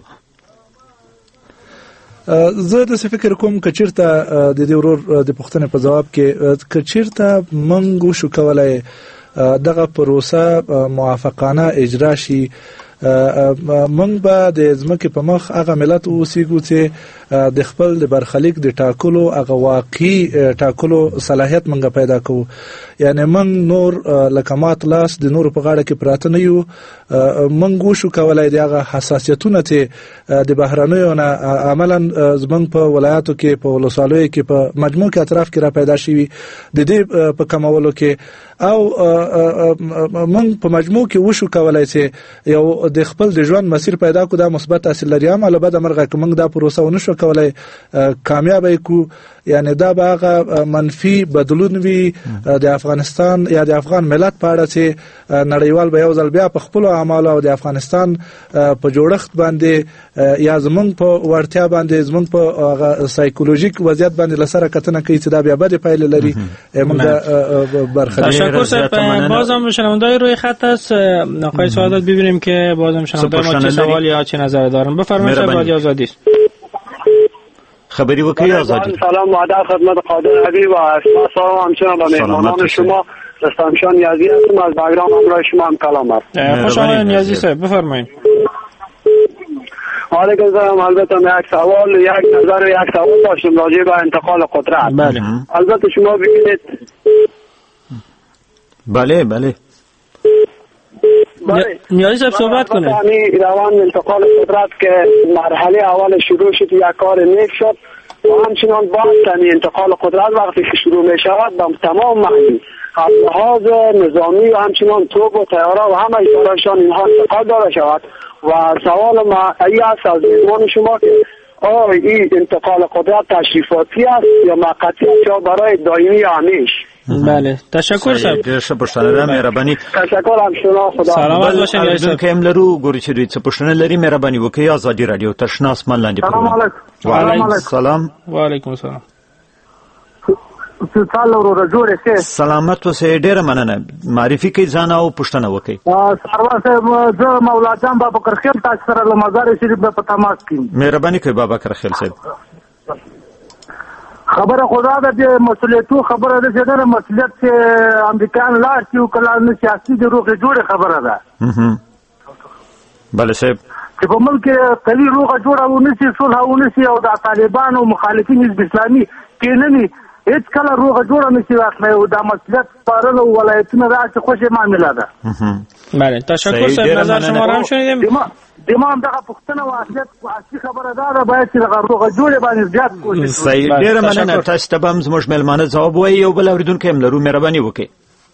زه د فکر کوم کچیرته د دې ورور د پښتنې په جواب کې کچیرته منګو شو کولای دغه پروسه موافقانه اجرا شي، موږ به د ځمکې په مخ هغه ملت اوسېږو چې د خپل د برخلیک د ټاکلو هغه واقعي ټاکلو صلاحیت موږ پیدا کوو. یعنی موږ نور لکه مات لاس د نورو په غاړه کې پراته نه یو. موږ وشو کولای د هغه حساسیتونه چې د بهرنیو نه عملا زموږ په ولایاتو کې په ولسوالیو کې په مجموع کې اطراف کې را پیدا شوي د دې په کمولو کې او موږ په مجموع کې وشو کولای چې یو د خپل د ژوند مسیر پیدا کو دا مثبت تاثیر لري. عمله بد مرغه کوم دا پروسه ونشو کولای کامیاب کو، یعنی دا باغه منفي بدلون وی د افغانستان یا د افغان ملت په اړه چې نړیوال به یو ځل بیا په خپل اعمال او د افغانستان په جوړښت باندې یا زمونږ په ورتیا باندې زمونږ په سایکولوژیک وضعیت باندې لسره کتنه کوي چې دا بیا بد پایله لري. موږ برخه تشکر صاحب. بازم شنوندای روی خط است آقای سعادت ببینیم که بازم شنوندای ما چه سوال یا چه نظر دارن. بفرمایید رادیو آزادی خبری وکړئ. آزادی سلام و ادب خدمت قادر حبیب و اسماء همچنان به مهمانان شما رستمشان نیازی هستم از بگرام همراه شما هم کلام است. خوش آمدید نیازی صاحب بفرمایید. علیکم السلام. البته یک سوال یک نظر و یک سوال داشتم راجع به انتقال قدرت. بله البته شما ببینید. بله نیازی صاحب صحبت کنید. یعنی روان انتقال قدرت که مرحله اول شروع شد یک کار نیک شد و همچنان بعد انتقال قدرت وقتی که شروع می شود به تمام معنی از لحاظ نظامی و همچنان توپ و طیاره و همه ایشارشان اینها انتقال داده شود و سوال ما ای است از میزبان شما که آیا این انتقال قدرت تشریفاتی است یا موقتی است یا برای دائمی یا همیشه؟ بله تشکر صاحب. ډېر ښه پوښتنه ده، مهرباني. تشکر هم شما. خدا سلامت باشئ. اوریدونکي هم لرو ګورو چې دوی څه پوښتنه لري. مهرباني وکړئ. آزادي رادیو تشنا اسمان لاندې پروګرام. وعلیکم السلام. وعلیکم السلام. سلامت اوسئ. ډېره مننه. معرفي کړئ ځان او پوښتنه وکړئ. سرور صاحب زه مولا جان بابا کرخیل تاسو سره له مزار شریف په تماس کې. مهرباني کوئ بابا کرخیل صاحب. خبره خدا ده چې مسؤلیتو خبره ده چې دا مسؤلیت چې امریکایان لاړ شي او کله نو سیاسي جوړه خبره ده. بله صاحب. چې په ملک قوي روغه جوړه ونسي صلح ونسي او د طالبان او مخالفین حزب اسلامي کینني هیڅ کله روغه جوړه نشي واخلای او د مسؤلیت سپارل او ولایتونه راځي خوشې معامله ده. بله تشکر صاحب، نظر شما را هم شنیدیم. دمام دغه پښتنه واحدیت اصلي خبره ده باید چې دغه روغه جوړه باندې زیات کوشش وکړي. صحیح، ډیره مننه. تاسو ته هم زموږ مېلمانه ځواب وایي او بل اوریدونکو هم لرو، مهرباني وکړئ.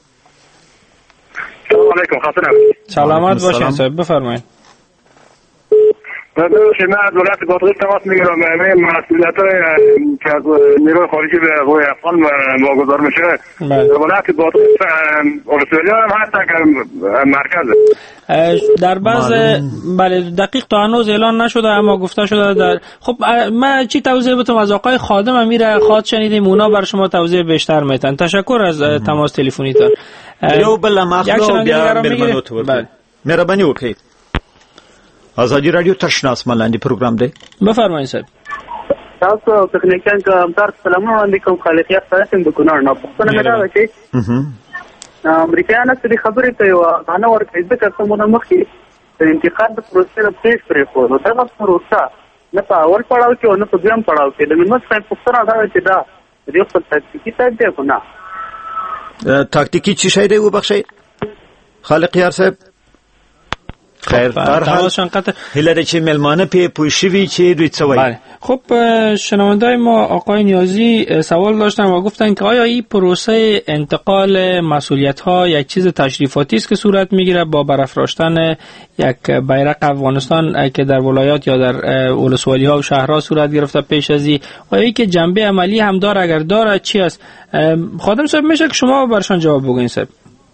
السلام علیکم. خاطر سلامت باشین صاحب، بفرمایید. من از ولایت بادغیس تماس میگیرم. مسئولیت که از نیروی خارجی به قوای افغان واگذار میشه ولایت بادغیس اورسولیا هم هست که مرکزه. در بعض بله دقیق تا هنوز اعلان نشده اما گفته شده در خب من چی توضیح بدم از آقای خادم امیر خاد شنیدیم، اونا بر شما توضیح بیشتر میتن. تشکر از تماس تلفنیتان. یو بل مخلو بیا مهرباني وکړئ. مهرباني وکړئ. آزادی رادیو تشناس ملاندی پروگرام دی. بفرمایید صاحب. تاسو تکنیکان که همدار سلامونه وړاندې کوم. خالقیت سره د ګنار نه پوښتنه مې دا وکړي. امریکایانو څه خبرې کوي او غانه ورکړي ځکه څومره مخکې د انتقال د پروسې په پیښ پرې خو نو دا پروسه نه په اول پړاو کې او نه په دویم پړاو کې د مېلمه صاحب پوښتنه دا چې دا د یو څه تاکتیکي ټایپ دی خو نه تاکتیکي چی شی دی وبخښئ خالقیار صاحب؟ خیر در حال هیله چې ملمانه په پوښوي چې دوی څه وایي. خب شنوندای ما آقای نیازی سوال داشتن و گفتن که آیا این پروسه انتقال مسئولیت ها یک چیز تشریفاتی است که صورت میگیره با برافراشتن یک بیرق افغانستان که در ولایات یا در ولسوالی ها و شهرها صورت گرفته پیش از این، آیا این که جنبه عملی هم داره؟ اگر داره چی است؟ خادم صاحب میشه که شما برشان جواب بگین صاحب.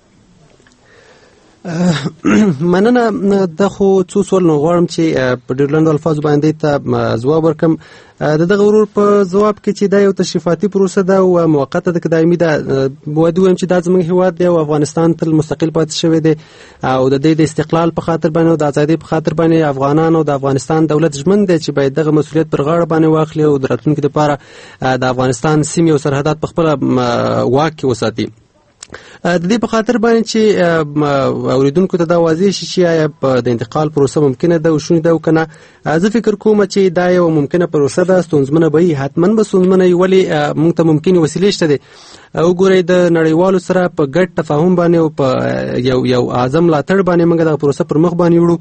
مننه. د خو څو سوال نو غواړم چې په ډېر لنډ الفاظ باندې ته ځواب ورکم. د دغه ورور په ځواب کې چې دا یو تشریفاتي پروسه ده او موقته ده که دایمي ده، باید ووایم چې دا زموږ هېواد دی او افغانستان تل مستقل پاتې شوی دی او د دې د استقلال په خاطر باندې او د ازادۍ په خاطر باندې افغانان او د افغانستان دولت ژمن دی چې باید دغه مسؤلیت پر غاړه باندې واخلي او د راتلونکي لپاره د افغانستان سیمې او سرحدات په خپله واک کې وساتي. د دې په خاطر باندې چې اوریدونکو ته دا واضح شي چې آیا د انتقال پروسه ممکنه ده او شونې ده او کنه. زه فکر کوم چې دا یو ممکنه پروسه ده، ستونزمنه به وي، حتما به ستونزمنه وي، ولې موږ ته ممکنې وسیلې شته دي. وګورئ د نړیوالو سره په ګډ تفاهم باندې او په یو اعظم ملاتړ باندې موږ دغه پروسه پر مخ باندې وړو.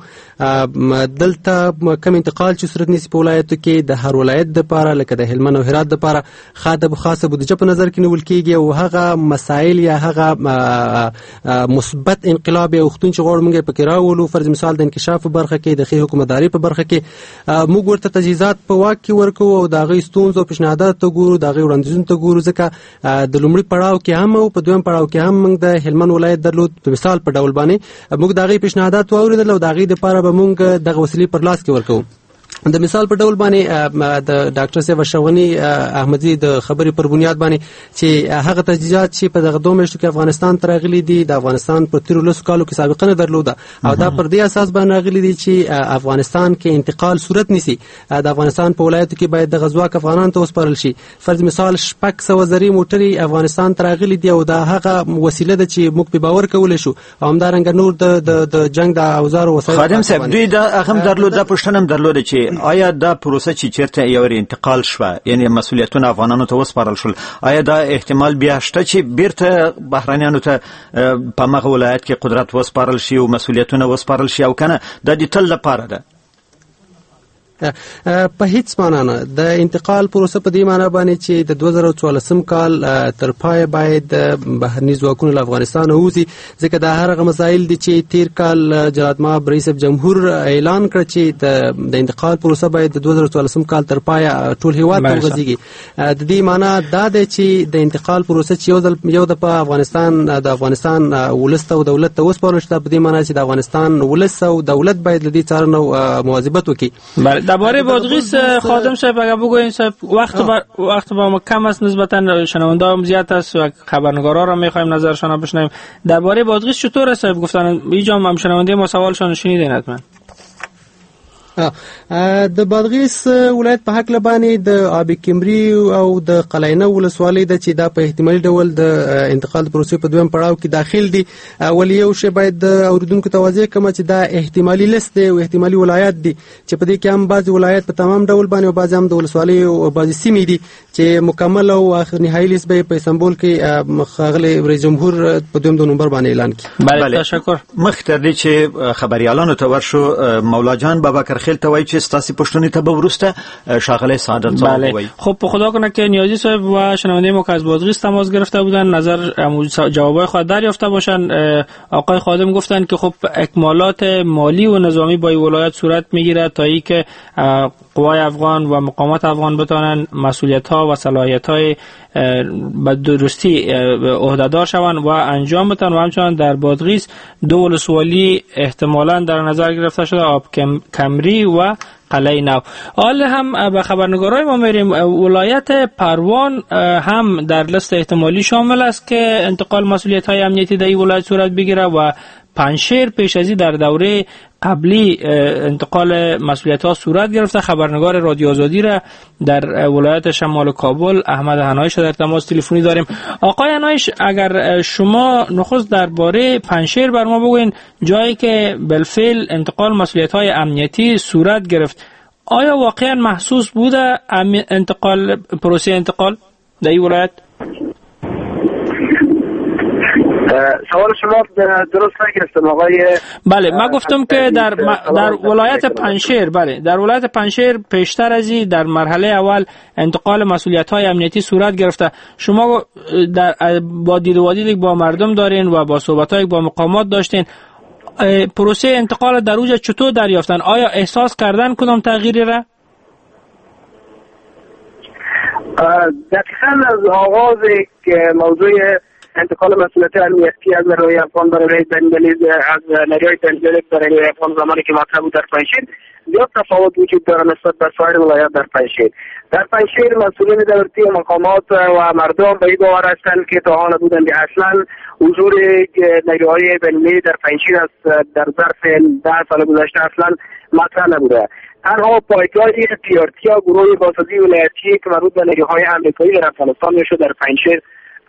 دلته کم انتقال چې صورت نیسي په ولایتو کې د هر ولایت دپاره لکه د هلمند او هرات دپاره خاصه بودیجه په نظر کې نیول کېږي او هغه مسایل یا هغه مثبت انقلاب یا وختون چې غواړو موږ پکې راولو، فرض مثال د انکشاف په برخه کې، د ښې حکومتداري په برخه کې موږ ورته تجهیزات په واک کې ورکوو او د هغې ستونزو او پیشنهاداتو ته ګورو، د هغې وړاندیزونو ته ګورو. ځکه د لومړي پړاو کې هم او په دویم پړاو کې هم موږ د هلمند ولایت درلود په مثال په ډول باندې موږ د هغې پیشنهادات واورېدل او د هغې دپاره به موږ دغه وسیلې پر لاس کې ورکوو. د مثال په ډول باندې د ډاکټر صاحب اشرفغني احمدي د خبرې پر بنیاد باندې چې هغه تجهیزات چې په دغه 2 میاشتو کې افغانستان ته راغلي دي د افغانستان په تیرو 10 کالو کې سابقه نه درلوده او دا پر دې اساس باندې راغلي دي چې افغانستان کې انتقال صورت نیسي. د افغانستان په ولایتو کې باید د غزواک افغانان ته وسپارل شي. فرض مثال 600 زری موټرې افغانستان ته راغلي دي او دا هغه وسیله ده چې موږ په باور کولای شو او همدارنګه نور د جنگ د اوزار او وسایل. خادم صاحب دوی دا هم درلود، دا پښتنه هم درلود چې آیا دا پروسه چې چیرته یو انتقال شوه یعنی مسؤلیتونه افغانانو ته وسپارل شول، آیا دا احتمال بیا شته چې بیرته بهرانیانو ته په مغه ولایت کې قدرت وسپارل شي او مسؤلیتونه وسپارل شي او کنه دا د تل لپاره ده؟ په هیڅ معنا نه. د انتقال پروسه په دې معنا باندې چې د 2014 کال تر پای باید بهرني ځواکونه له افغانستان ووځي، ځکه دا هغه مسایل دي چې تیر کال جلال مآب رئیس جمهور اعلان کړ چې د انتقال پروسه باید د 2014 کال تر پای ټول هیواد ته وغځيږي. د دې معنا دا ده چې د انتقال پروسه چې یو د افغانستان ولست او دولت ته وسپارل شي، په دې معنا چې د افغانستان ولست او دولت باید له دې څارنه او مواظبت وکړي. درباره بادغیس خادم صاحب اگر بگوین صاحب وقت با ما کم است، نسبتا شنونده هم زیاد است و خبرنگارا را میخوایم نظرشان بشنویم. درباره بادغیس چطور است صاحب؟ گفتن اینجا هم شنونده ما سوالشان شنیدین حتما. د بادغیس ولایت په حق لبانې د آبی کمري او د قلعینه ولسوالۍ د چې دا په احتمالي ډول د انتقال پروسې په دویم پړاو کې داخل دي، ولې یو شی باید د اوریدونکو ته واضح کړم چې دا احتمالي لیست دی او احتمالي ولایت دي چې په دې کې هم بعضي ولایت په تمام ډول باندې او بعضي هم د ولسوالۍ او بعضي سیمې دي چې مکمل او اخر نهایي لیست به په استانبول کې ښاغلی رئیس جمهور په 2 نومبر باندې اعلان کړي. بله تشکر. مخکې دې چې خبريالانو ته ورشو مولا جان بابکر خیل ته وایي چې ستاسو پښتوني ته به ورسته شاغله سعادت صاحب وایي. خب به خدا کنه که نیازی صاحب و شنونده ما که از بادغیس تماس گرفته بودن نظر جوابای خود دریافته باشن. آقای خادم گفتن که خب اکمالات مالی و نظامی با ولایت صورت میگیره تا ای که قوای افغان و مقامات افغان بتانن مسئولیت ها و صلاحیت های به درستی عهدهدار شوند و انجام بدن و همچنان در بادغیس 2 ولسوالی احتمالاً در نظر گرفته شده، آب کمری و قلعه نو. حال هم به خبرنگارای ما میریم، ولایت پروان هم در لیست احتمالی شامل است که انتقال مسئولیت های امنیتی در این ولایت صورت بگیره و پنشیر پیش ازی در دوره قبلی انتقال مسئولیت ها صورت گرفته. خبرنگار رادیو آزادی را در ولایت شمال کابل احمد حنایش در تماس تلفنی داریم. آقای حنایش، اگر شما نخست درباره پنشیر بر ما بگوین، جایی که بالفعل انتقال مسئولیت های امنیتی صورت گرفت، آیا واقعا محسوس بوده پروسه انتقال در این ولایت؟ سوال شما درست نگرفتم آقای. بله، من گفتم که در ولایت پنشیر، بله در ولایت پنشیر پیشتر از این در مرحله اول انتقال مسئولیت‌های امنیتی صورت گرفته. شما با دید و دید با مردم دارین و با صحبت‌های با مقامات داشتین، پروسه انتقال در اوج چطور دریافتن؟ آیا احساس کردن کدام تغییری را؟ دقیقاً از آغاز موضوع انتقال مسئولیت امنیتی از نیروهای افغان برای بنگلیز از نیروهای بنگلیز برای نیروهای افغان زمانی که مطرح بود در پنشیر زیاد تفاوت وجود داره نسبت به سایر ولایات. در پنشیر مسئولین دولتی و مقامات و مردم به این باور هستند که تا حال بودند اصلا حضور نیروهای بنگلیز در پنشیر در ظرف 10 سال گذشته اصلا مطرح نبوده. تنها پایگاه پیارتیا گروه بازسازی ولایتی که مربوط به نیروهای آمریکایی در افغانستان میشد در پنشیر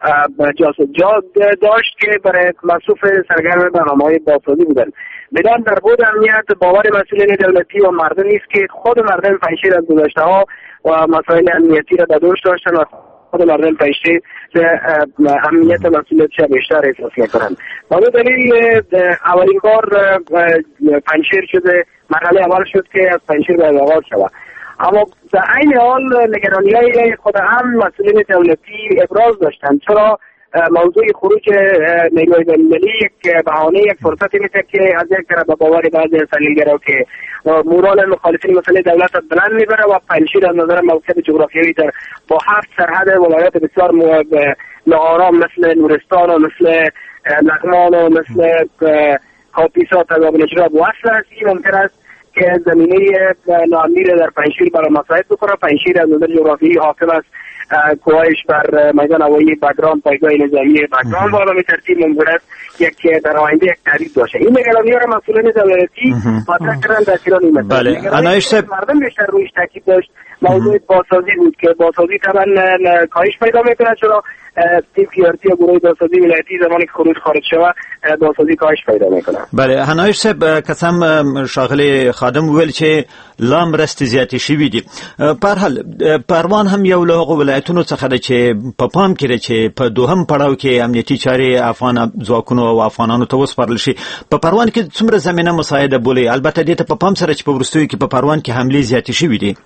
جا داشت که برای مصروف سرگرم برنامه‌های بازسازی بودند. بدان در بود امنیت باور مسئولین دولتی و مردم نیست که خود مردم پنشیر از گذشته‌ها و مسائل امنیتی را در دوش داشتن و خود مردم پنشیر امنیت مسئولیتش بیشتر احساس می‌کنند. با دلیل اولین بار پنشیر شده، مرحله اول شد که از پنشیر به آغاز شود. اما در عین حال نگرانی‌های خود هم مسئولین دولتی ابراز داشتند، چرا موضوع خروج نیروهای بین‌المللی یک بهانه، یک فرصتی میشه که از یک طرف به باور بعضی تحلیلگرا که مورال مخالفین مسئله دولت بلند میبره و پنشیر از نظر موقعیت جغرافیایی در با 7 سرحد ولایات بسیار ناآرام مثل نورستان و مثل لغمان و مثل کاپیسا تضاد نجراب وصل است، این ممکن است که زمینه ناامنی در پنشیر برای مساعد بکنه. پنشیر از نظر جغرافیایی حاکم است، کوهایش بر میدان هوایی بگرام، پایگاه نظامی بگرام بالا می ترتیب ممکن است یک در آینده یک تهدید باشه. این نگرانی‌ها را مسئولین دولتی مطرح کردن در ایران این مسئله. بله، انایش مردم بیشتر رویش تاکید داشت. موضوع بازسازی بود که بازسازی طبعا کاهش پیدا میکنه، چرا تیم پیارتی و گروه بازسازی ولایتی زمانی که خارج شود بازسازی کاهش پیدا میکنه. بله، هنایش صاحب قسم شاغلی خادم ویل چې لام رست زیاتی شوی دي. په هر حال پروان هم یو له ولایتونو څخه ده چې په پام کې ده چې په دوهم پړاو کې امنیتي چارې افغان ځواکونو او افغانانو ته وسپارل شي. په پروان کې څومره زمينه مساعده بولي؟ البته دې ته په پام سره چې په ورستیو کې په پروان کې حملې زیاتې شوې دي.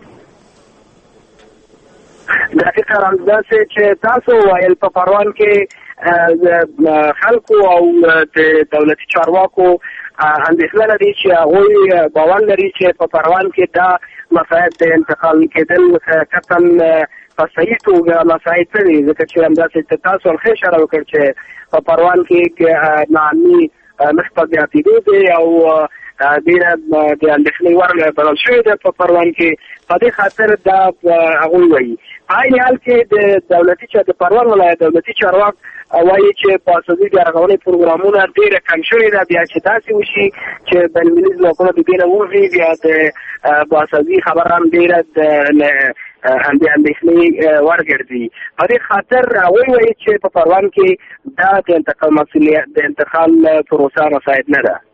دقیقاً همداسې چې تاسو ویل په پروان کې خلکو او دولتي چارواکو اندېښنه لري چې هغوی باور لري چې په پروان کې دا مسایل د انتقال کېدل قطعاً په صحیح توګه مسایل نه دي، ځکه چې همداسې تاسو هم ښه اشاره وکړ چې په پروان کې ناامني مخ په زیاتېدو دی او ډیره د اندېښنې وړ بلل شوې ده په پروان کې. په دې خاطر دا هغوی وایي. عین حال کې د پروان ولایت دولتي چارواک وایي چې پاسداري د ارغونې پروګرامونه ډېره کم شوې ده. بیا چې داسې وشي چې بین‌المللي ځواکونه د دې نه ووځي، بیا د پاسداري خبره هم ډېره د اندېښنې وړ ګرځي. په دې خاطر هغوی وایي چې په پروان کې دا د انتقال پروسه مساعد نه ده.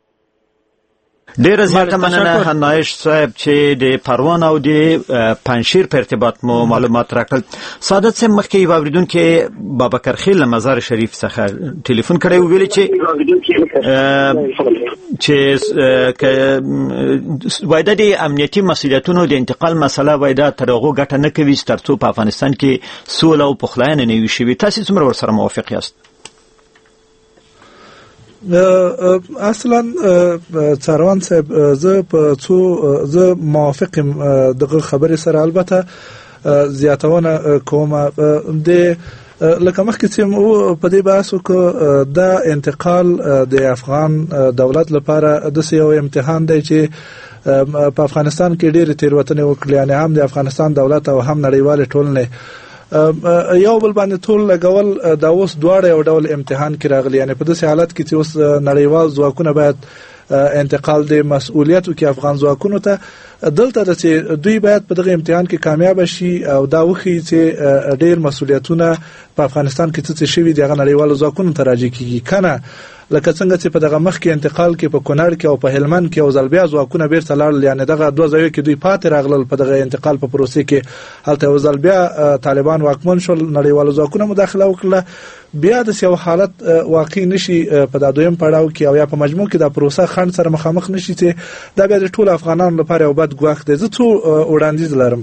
ډیره زیاته مننه حنایش صاحب چې د پروان او د پنشیر په ارتباط مو معلومات راکړل. سعادت صاحب مخکې یو اوریدونکي بابکر خیل له مزار شریف څخه ټلیفون کړی و، ویلي چې وایده د امنیتي مسؤلیتونو د انتقال مسله وایده تر هغو ګټه نه کوي ترڅو په افغانستان کې سوله او پخلاینه نه وي شوې. تاسو څومره ورسره موافق یاست؟ اصلا څاروان صاحب زه موافق دغه خبرې سره، البته زیاتونه کومه د لکه مخکې چې په دې بحث وکړو دا انتقال د افغان دولت لپاره د یو امتحان دی چې په افغانستان کې ډېرې تېروتنې وکړلې، یعنې هم د افغانستان دولت او هم نړیوالې ټولنې یو بل باندې ټول لګول دا اوس دواړه یو ډول امتحان کې راغلي. یعنې په داسې حالت کې چې اوس نړیوال ځواکونه باید انتقال د مسؤلیت وکړي افغان ځواکونو ته، دلته د چې دوی باید په دغه امتحان کې کامیاب شي او دا وښیي چې ډېر مسؤلیتونه په افغانستان کې څه شوي دي هغه نړیوالو ځواکونو ته راجع کېږي. کنه لکه څنګه چې په دغه مخکې انتقال کې په کونړ کې او په هلمند کې او ځل بیا ځواکونه بیرته لاړل، یعنې دغه دوه ځایو کې دوی پاتې راغلل په دغه انتقال په پروسې کې. هلته یو ځل بیا طالبان واکمن شول، نړیوالو ځواکونه مداخله وکړله، بیا د یو حالت واقع نشي په دا دویم پړاو کې او یا په مجموع کې دا پروسه خنډ سره مخامخ نشي چې دا بیا د ټولو افغانانو لپاره یو بد ګواښ دی. زه څو وړاندیز لرم.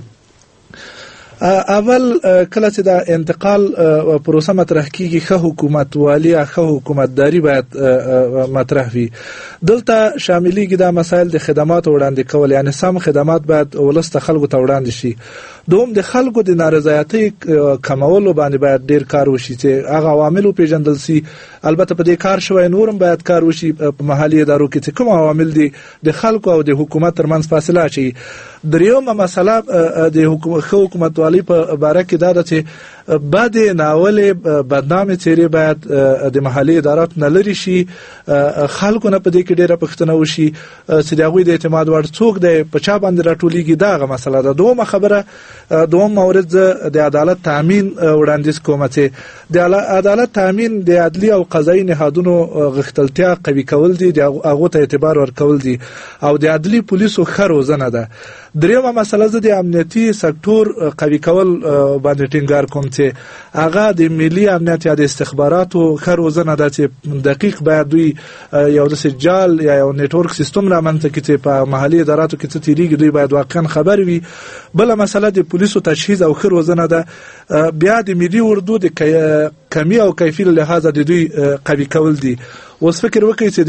اول کله چې دا انتقال پروسه مطرح کیږي ښه حکومتوالي ښه حکومتداري باید مطرح وي. دلته شاملېږي دا مسایل د خدماتو وړاندې کول، یعنې سم خدمات باید ولس ته خلکو ته وړاندې شي. دوم د خلکو د نارضایتۍ کمولو باندې باید ډیر کار وشي چې هغه عوامل وپېژندل سي. البته په دې کار شوی نورم باید کار وشي په محلي ادارو کې چې کوم عوامل دي د خلکو او د حکومت ترمنځ فاصله شي. دریمه مسله د حکومتوالي په باره کې دا ده چې بعد ناولې بدنامې څیرې باید د محلي ادارات نه لرې شي، خلکو نه په دې کې ډېره پوښتنه وشي چې د هغوی د اعتماد وړ څوک دی، په چا باندې راټولېږي، دا هغه مسله ده. دومه خبره، دوم مورد زه د عدالت تامین وړاندیز کوم چې د عدالت تامین د عدلي او قضایي نهادونو غښتلتیا قوي کول دي، د هغو ته اعتبار ورکول دي او د عدلي پولیسو ښه روزنه ده. دریمه مسله زه د امنیتي سکتور قوي کول باندې ټینګار کوم چې هغه د ملي امنیت یا د استخباراتو ښه روزنه ده چې دقیق باید دوی یو داسې جال یا یو نیټورک سیستم رامنځته کړي چې په محلي اداراتو کې څه تېرېږي دوی باید واقعا خبر وي. بله مسله د پولیسو تجهیز او ښه روزنه ده. بیا د ملي اردو د کمی او کیفي له لحاظه د دوی قوي کول دي. اوس فکر وکړئ چې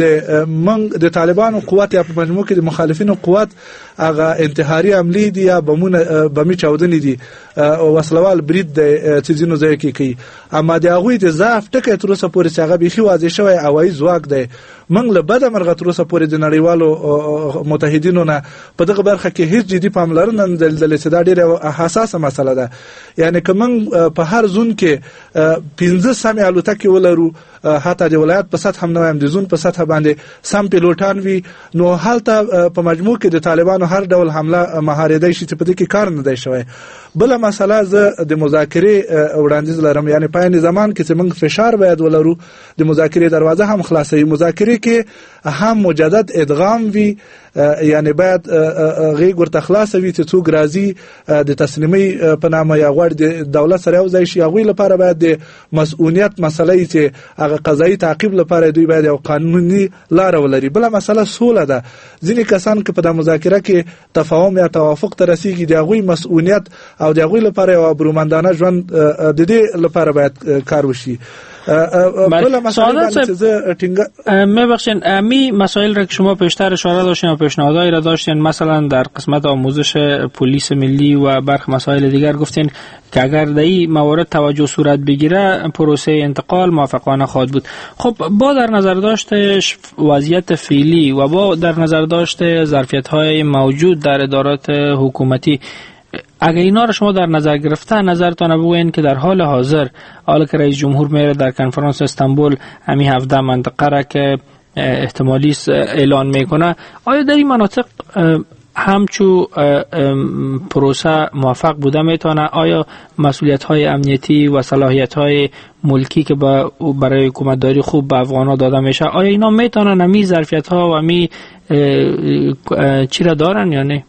د طالبانو قوت یا په مجموع کې د مخالفینو قوت هغه انتحاري عملې دي یا بمي چاودنې دي، وسلوال برید دی چې ځینو ځایو کې کوي، اما د هغوی د ضعف ټکی تر اوسه پورې چې هغه بیخي واضح شوی هوایي ځواک دی. موږ له بده مرغه تر اوسه پورې د نړیوالو متحدینو نه په دغه برخه کې هیڅ جدي پاملرنه نه لیدلې چې دا ډېره حساسه مسله ده. یعنې که موږ په هر زون کې 15 سمې الوتکې ولرو، حتی د ولایت په سطح هم نه وایم د زون په سطح باندې سم پیلوټان وي، نو هلته په مجموع کې د طالبانو هر ډول حمله مهارېدی شي چې په دې کې کار نه دی شوی. بله مسله زه د مذاکرې وړاندیز لرم، یعنې په عین زمان کې چې موږ فشار باید ولرو د مذاکرې دروازه هم خلاصوي. مذاکرې کې هم مجدد ادغام وي، یعنی باید غیږ ورته خلاصه وي چې څوک راځي د تسلیمۍ په نامه یا غواړي د دولت سره یو ځای شي، هغوی لپاره باید د مسؤلیت مسله چې هغه قضایي تعقیب لپاره دوی باید یو قانوني لاره ولري. بله مسله سوله ده. ځینې کسان که په د مذاکره کې تفاهم یا توافق ته رسیږي، د هغوی مسؤلیت او د هغوی لپاره یو برومندانه ژوند د دې لپاره باید کار وشي. کل مسائل میبخشین امی مسائل را که شما پیشتر اشاره داشتین و پیشنهادایی را داشتین، مثلا در قسمت آموزش پلیس ملی و برخی مسائل دیگر گفتین که اگر در این موارد توجه صورت بگیره پروسه انتقال موفقانه خواهد بود. خب با در نظر داشت وضعیت فعلی و با در نظر داشت ظرفیت‌های موجود در ادارات حکومتی، اگر اینا رو شما در نظر گرفته نظرتان بگوین که در حال حاضر حالا که رئیس جمهور میره در کنفرانس استانبول همین 17 منطقه را که احتمالی اعلان میکنه، آیا در این مناطق همچو پروسه موفق بوده میتونه؟ آیا مسئولیت‌های امنیتی و صلاحیت‌های ملکی که برای حکومتداری خوب به افغان‌ها داده میشه، آیا اینا میتونن امی ظرفیت‌ها و امی چی را دارن یا نه؟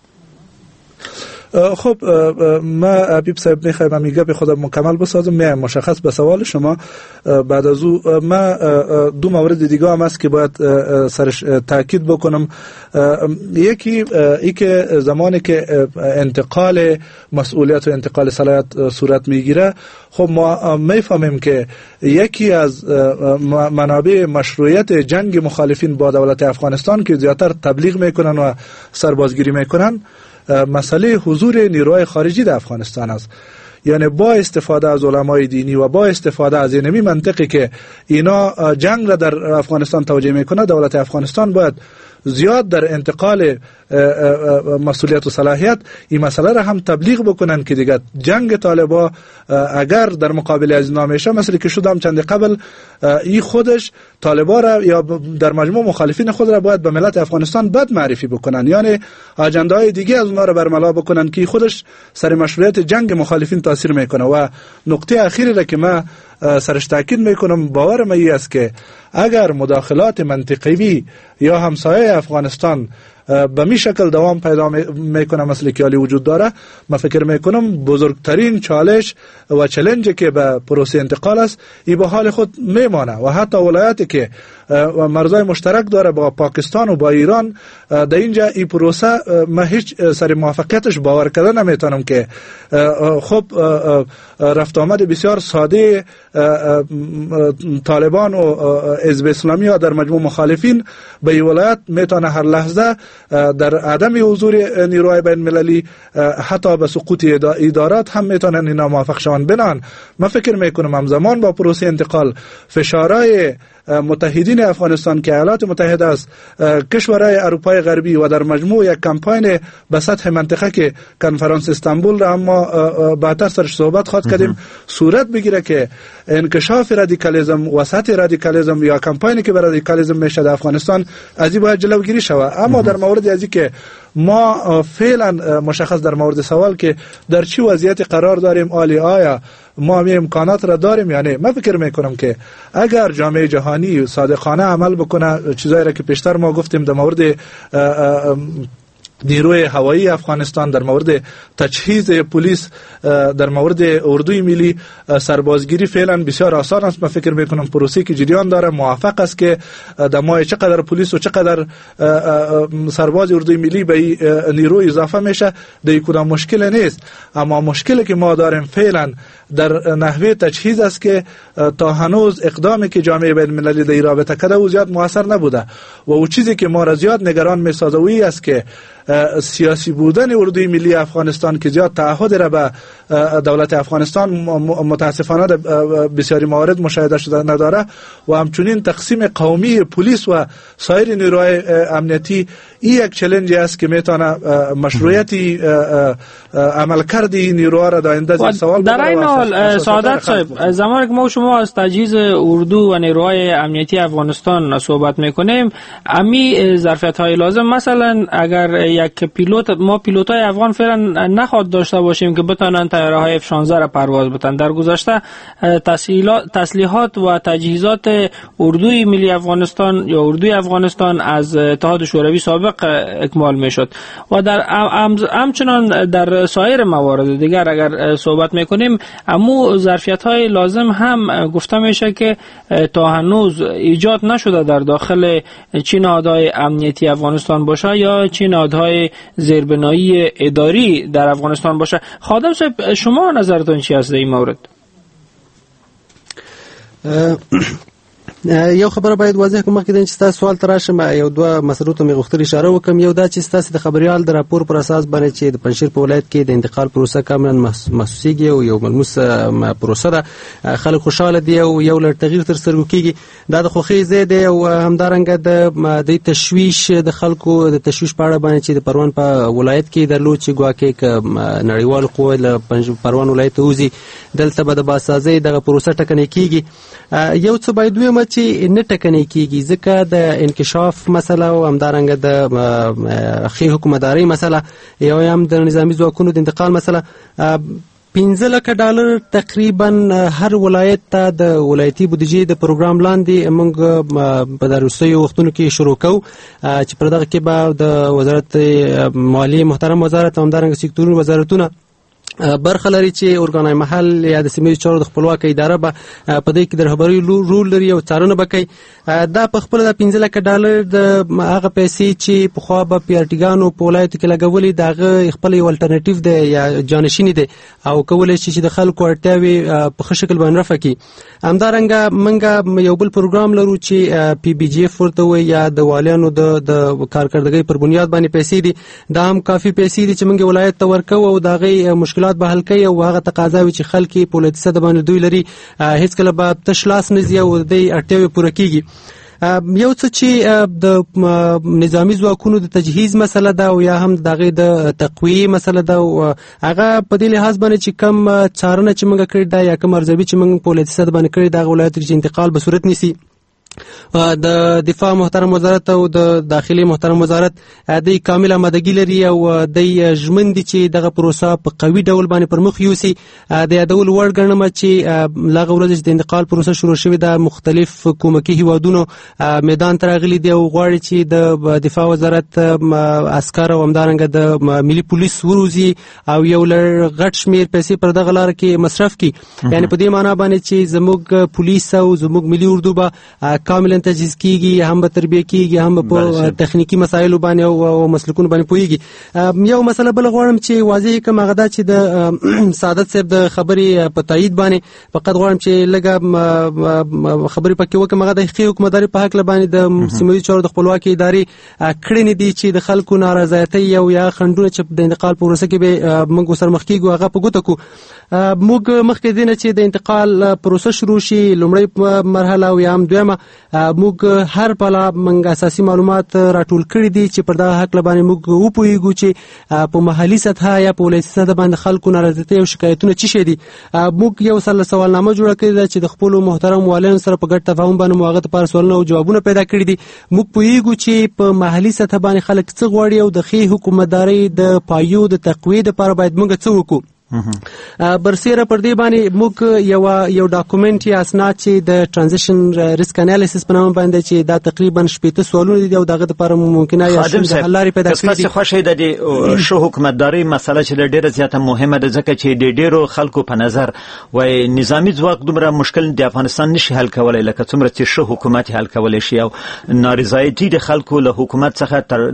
خب ما حبیب صاحب میخوایم میگه به خودم مکمل بسازم. مشخص به سوال شما بعد از او ما دو مورد دیگه هم است که باید سرش تاکید بکنم. یکی ای که زمانی که انتقال مسئولیت و انتقال صلاحیت صورت میگیره، خب ما میفهمیم که یکی از منابع مشروعیت جنگ مخالفین با دولت افغانستان که زیادتر تبلیغ میکنن و سربازگیری میکنن مسئله حضور نیروهای خارجی در افغانستان است. یعنی با استفاده از علمای دینی و با استفاده از اینمی منطقی که اینا جنگ را در افغانستان توجیه میکنه، دولت افغانستان باید زیاد در انتقال مسئولیت و صلاحیت این مسئله را هم تبلیغ بکنن که دیگه جنگ طالبا اگر در مقابل از اینا میشه، مثلا که شدم چند قبل، این خودش طالبا را یا در مجموع مخالفین خود را باید به ملت افغانستان بد معرفی بکنن، یعنی اجنده های دیگه از اونها را برملا بکنن که خودش سر مشروعیت جنگ مخالفین تاثیر میکنه. و نقطه اخیری را که من سرش تاکید میکنم، باورم این است که اگر مداخلات منطقوی یا همسایه افغانستان به می شکل دوام پیدا میکنه مثل که حالی وجود داره، من فکر میکنم بزرگترین چالش و چالنجی که به پروسه انتقال است ای به حال خود میمانه. و حتی ولایتی که مرزهای مشترک داره با پاکستان و با ایران، در اینجا این پروسه من هیچ سر موفقیتش باور کردن نمیتونم که خب رفت آمد بسیار ساده طالبان و حزب اسلامی ها در مجموع مخالفین به این ولایت میتونه هر لحظه در عدم حضور نیروهای بین المللی حتی به سقوط ادارات هم میتونن اینا موفق شوند. بنان من فکر میکنم همزمان با پروسه انتقال فشارهای متحدین افغانستان که ایالات متحده است، کشورهای اروپای غربی و در مجموع یک کمپاین به سطح منطقه که کنفرانس استانبول را اما بعدتر سرش صحبت خواهد کردیم صورت بگیره که انکشاف رادیکالیسم و سطح رادیکالیسم یا کمپاینی که برای رادیکالیسم میشه در افغانستان از این باید جلوگیری شود. اما در مورد ازی که ما فعلا مشخص در مورد سوال که در چه وضعیت قرار داریم، آیا ما می امکانات را داریم یا نه، من فکر میکنم که اگر جامعه جهانی صادقانه عمل بکنه، چیزایی را که پیشتر ما گفتیم در مورد نیروی هوایی افغانستان، در مورد تجهیز پلیس، در مورد اردوی ملی، سربازگیری فعلا بسیار آسان است. من فکر میکنم پروسه که جریان داره موافق است که در ماه چقدر پلیس و چقدر سرباز اردوی ملی به نیرو اضافه میشه، در کدام مشکل نیست. اما مشکلی که ما داریم فعلا در نحوه تجهیز است که تا هنوز اقدامی که جامعه بین المللی در این رابطه کرده و زیاد موثر نبوده و او چیزی که ما را زیاد نگران میسازه وی است که سیاسی بودن اردوی ملی افغانستان که زیاد تعهد را به دولت افغانستان متاسفانه بسیاری موارد مشاهده شده نداره و همچنین تقسیم قومی پلیس و سایر نیروهای امنیتی این یک چالنجی است که میتونه مشروعیتی عملکرد نیروها را در آینده سوال در این حال سعادت صاحب، زمانی که ما شما از تجهیز اردو و نیروهای امنیتی افغانستان صحبت میکنیم، امی ظرفیت‌های لازم، مثلا اگر یک پیلوتای افغان فعلا نخواد داشته باشیم که بتونن طیاره‌های F-16 را پرواز بدن. در گذشته تسلیحات و تجهیزات اردوی ملی افغانستان یا اردوی افغانستان از اتحاد شوروی سابق اکمال میشد و در همچنان در سایر موارد دیگر اگر صحبت میکنیم، امو ظرفیت‌های لازم هم گفته میشه که تا هنوز ایجاد نشده در داخل چه نهادهای امنیتی افغانستان باشه یا چه نهادهای زیربنایی اداری در افغانستان باشه. خادم صاحب، شما نظرتون چی است در این مورد؟ یو خبره باید واضح کوم مخکې چې تاسو سوال تراشم یو دوه مسلو ته مې غوښتل اشاره وکم. یو دا چې تاسو د خبريال د راپور پر اساس باندې چې د پنځشیر په ولایت کې د انتقال پروسه کاملا محسوسيږي او یو ملموس پروسه ده، خلک خوشاله دي او یو لړ تغییر تر سترګو کیږي. دا د خوښۍ ځای دی او همدارنګه د تشویش د خلکو د تشویش په اړه باندې چې د پروان په ولایت کې درلود چې ګواکې نړیوال قوه له پروان ولایت اوزي دلته به د باسازي دغه پروسه ټکنۍ کیږي. یو څه باید ویم چې نه ټکنۍ کیږي ځکه د انکشاف مسله او همدارنګه د خي حکومتداري مسله یو هم د نظامی ځواکونو د انتقال مسله. $15,00,000 تقریبا هر ولایت ته د ولایتي بودیجې د پروګرام لاندې موږ په دروستیو وختونو کې شروع کوو چې پر دغه کې به د وزارت مالیې محترم وزارت او همدارنګه سکتوري وزارتونه برخه لري چې اورګانای محل یا د سیمې چارو د خپلواکۍ اداره به په دې کې د رهبرۍ رول لري او څارنه به کوي. دا په خپل د $15,00,000 د هغه پیسې چې په خوا به پیارټیګانو په ولایت کې لګولي دغه خپل یو الټرنیټیو دی یا جانشینی دی او کولای شي چې د خلکو اړتیاوي په ښه شکل باندې رفع کړي. همدارنګه موږ یو بل پروګرام لرو چې پی بی جی اف ورته وایي یا د والیانو د کارکردګۍ پر بنیاد باندې پیسې دي. دا هم کافي پیسې دي چې موږ ولایت ته ورکو او دغه مشکلات به حل کوي او هغه تقاضاوي چې خلک په ولایتي سطح باندې دوی لري هیڅ کله به تش لاس نه ځي او د اړتیاوي پوره کیږي. یو څه چې د نظامی ځواکونو د تجهیز مسله ده او یا هم دغه د تقویه مسله ده او هغه په دې لحاظ باندې چې کم څارنه چې موږ کړی دا یا کم ارزیابي چې موږ په ولایتي سطح باندې کړی دا ولایت کې انتقال به صورت نیسي. د دفاع محترم وزارت او د داخلي محترم وزارت د کامل آمادګي لري او د ژمن دي چې دغه پروسه په قوي ډول باندې پر مخ یوسي. د یادول وړ ګڼم چې لغه ورځ د انتقال پروسه شروع شوې د مختلف حکومتي هیوادونو میدان ته راغلي دي او غواړي چې د دفاع وزارت عسكر او همدارنګه د ملي پولیس وروزي او یو لړ غټ شمیر پیسې پر دغه لار کې مصرف کړي. یعنی په دې معنی باندې چې زموږ پولیس او زموږ ملي اردو به کاملا تجهیز کیږي، هم به تربیه کیږي، هم په تخنیکی مسایلو باندې او مسلکونو باندې پوهیږي. یو مسله بل غواړم چې واضح کوم هغه دا چې د سعادت صاحب د خبرې په تایید باندې فقط غواړم چې لږه خبرې پکې وکم. هغه د حکومتداري په حق باندې د سیموي چارو د خپلواکۍ ادارې کړنې دي چې د خلکو نارضایتي او یا خندونه چې د انتقال پروسه کې به موږ سره مخ کیږو هغه په ګوته کو. موږ مخکې دینه چې د انتقال پروسه شروع شي لومړی مرحله او یا هم دویمه موږ هر پلا موږ اساسي معلومات راټول کړی دي چې پر دغه حق باندې موږ وپوهیږو چې په محلي سطح یا په ولایتي سطح باندې خلکو نارضایتي او شکایتونه چی شي دي. موږ یو سوالنامه جوړه کړې ده چې د خپل محترم والین سره په ګډ تفاهم باندې موږ ته پر سوالونه او جوابونه پیدا کړی دي. موږ پوهیږو چې په محلي سطح باندې خلک څه غواړي او د خي حکومتداري د پایو د تقویه لپاره باید موږ څه وکړو. برسیره پر دې باندې موږ یو ډاکومنت یا اسناد چې د ترانزیشن ریسک انالیسس په نوم باندې چې دا تقریبا 8 سوالونه دي او دغه لپاره ممکنه یا حل لري پیدا کړي. څه خوشی د شو حکومتداري مسله چې ډیره زیاته مهمه ده ځکه چې د ډیرو خلکو په نظر وای نظامی ځواک دومره مشکل د افغانستان نشي حل کولای لکه څومره چې شو حکومت حل کولای شي او نارضایتي د خلکو له حکومت څخه تر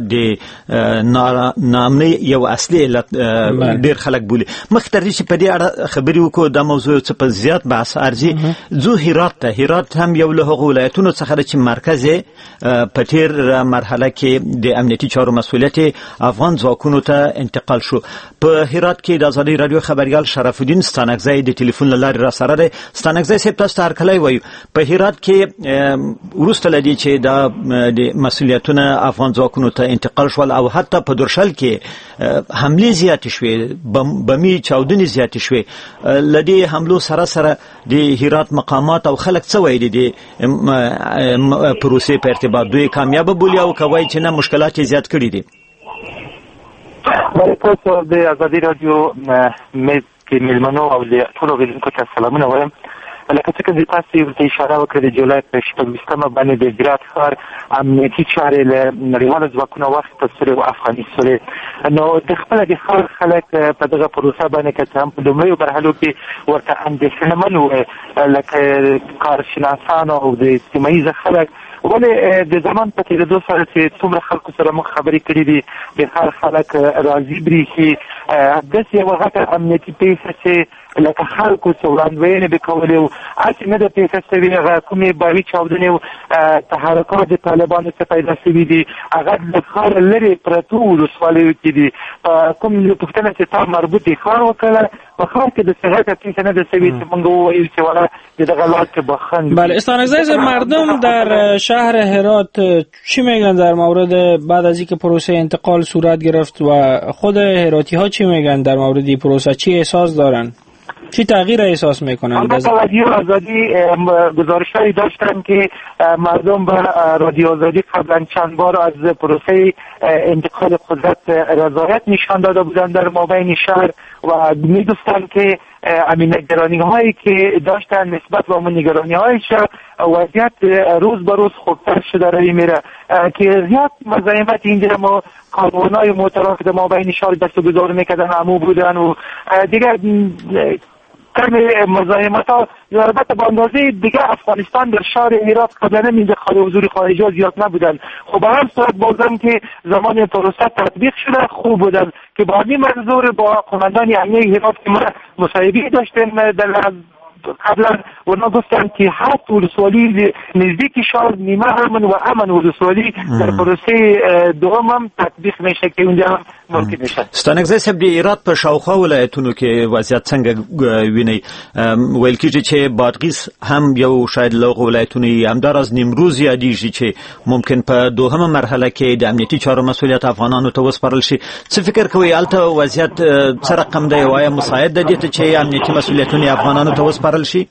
د نامني یو اصلي علت ډیر خلک بولي. مختري چې په دې اړه خبرې وکړو د موضوع څخه په زیات بحث ارزي. زو هرات هم یو له ولایتونو څخه چې مرکز په تیر مرحله کې د امنیتي چارو مسؤلیت افغان ځواکونو ته انتقال شو. په هرات کې د ازادي رادیو خبريال شرف الدین ستانکزی د ټلیفون لارې را سره دی. ستانکزی صاحب تاسو هر کله وایو په هرات کې ورسته لدی چې د مسؤلیتونو افغان ځواکونو ته انتقال شول او حتی په درشل کې حمله زیات شوې بمی چاودنې زیات شوې. لدی حملو سره د هرات مقامات او خلک څه وایي دي پروسې په ارتباط دوی کامیاب بولی او کوي چې نه مشکلات زیات کړي دي. بله تاسو د ازادي رادیو مې کې ملمنو او د ټولو غوښتنو ته سلامونه وایم. لکه څنګه چې تاسو ته اشاره وکړه د جولای په 28 باندې د هرات ښار امنیتي چارې له نړیوالو ځواکونو واخیستل شوې او افغاني شوې. نو د خپل د ښار خلک په دغه پروسه باندې که هم په لومړیو مرحلو کې ورته اندېښمن وو لکه کارشناسان او د سیمه ییز خلک ولې د زمان په تېرېدو سره چې څومره خلکو سره موږ خبرې کړې دي د هر خلک راضي برېښي. داسې یوه غټه امنیتي پیښه چې لکه خلکو څه وړاندوینې به کولې او هسې نه ده پیښه شوې هغه کومې باري چاودنې او تحرکات د طالبانو څخه پیدا شوي دي هغه د ښار لرې پرتو ولسوالیو کې دي کوم پوښتنه چې تا مربوط د ښار وکړه په ښار کې د صحت پیښه نه ده شوې چې موږ وویل چې والا د دغه لار که بخند. بله استانگزی مردم در شهر هرات چی میگن در مورد بعد از اینکه پروسه انتقال صورت گرفت و خود هراتی ها چی میگن در مورد این پروسه؟ چی احساس دارن؟ چی تغییر احساس میکنن؟ رادیو آزادی گزارش‌هایی داشتن که مردم به رادیو آزادی قبلا چند بار از پروسه انتقال قدرت رضایت نشان داده بودند در مابین شهر و می‌دونستند که همین نگرانی‌هایی که داشتن نسبت به اون نگرانی‌های شهر وضعیت روز به روز خوبتر شده روی میره که زیاد مزاحمت اینجا ما کاروان‌های موتورا که در مابین شهر دست و گذار میکردن همو بودن و دیگه کمی مزاحمت ها البته به اندازه دیگه افغانستان در شهر هرات قبلا اینجا حضور خارجی ها زیاد نبودن. خب به هر صورت بازم که زمان پروسه تطبیق شده خوب بودن که با همین منظور با قماندان امنیه هرات که ما مصاحبه داشتیم در قبلا اونا گفتن که 7 ولسوالی نزدیک شهر نیمه امن و امن ولسوالی در پروسه دوم هم تطبیق میشه که اونجا هم ممکن میشه. ستانگزی صاحب د هرات په شاوخوا ولایتونو کې وضعیت څنګه ویني؟ ویل کېږي چې بادغیس هم یو شاید له ولایتونو همداراز نیمروز یادېږي چې ممکن په دوهمه مرحله کې د امنیتي چارو مسؤلیت افغانانو ته وسپارل شي. څه فکر کوئ هلته وضعیت څه رقم دی او آیا مساعد دی دې ته چې امنیتي مسؤلیتونه افغانانو ته وسپارل شي؟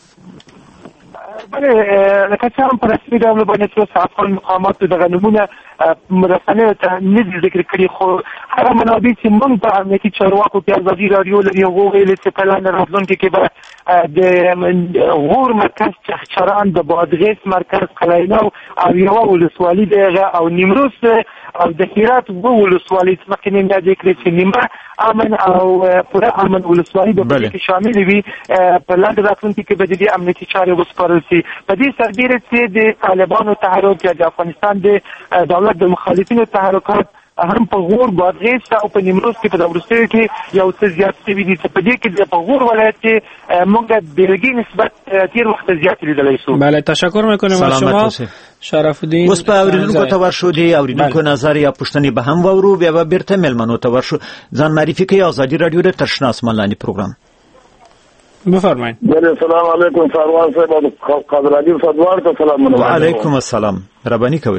بله لکه چې هم په رسمي ډول باندې څو افغان مقاماتو دغه نومونه رسنیو ته نه دي ذکر کړي خو هغه منابع چې موږ په امنیتي چارواکو کې ازادي راډیو لري هغو ویلي چې په لاندې راتلونکي کې به د غور مرکز چخچران د بادغیس مرکز قلعه‌نو او یوه ولسوالي د هغه او نیمروز او د هرات اووه ولسوالۍ مخکې مې یادې کړې چې نیمه امن او پوره امن ولسوالۍ به په کې شاملې وي په لاندې راتلونکي کې به د دې امنیتي چارې وسپارل شي. په دې سربیره چې د طالبانو تحرک یا د افغانستان د دولت د مخالفینو تحرکات هم په غور بادغیس او په نیمروز کې په وروستیو کې یو څه زیات شوي دي چې په دې کې په غور ولایت کې موږ بیلګې نسبت تیر وخت زیات لیدلی شو. بله تشکر میکنیم از شما شرف الدین. اوس په اوریدونکو ته ورشو دي اوریدونکو نظر یا پوښتنې به هم واورو بیا به بیرته میلمنو ته ورشو. ځان معرفي کوي ازادي راډیو د ترشناس ملانی پروګرام. بفرمایید. بله سلام علیکم سروان صاحب قادر علی صدوار ته سلام. وعلیکم السلام. ربانی کوي.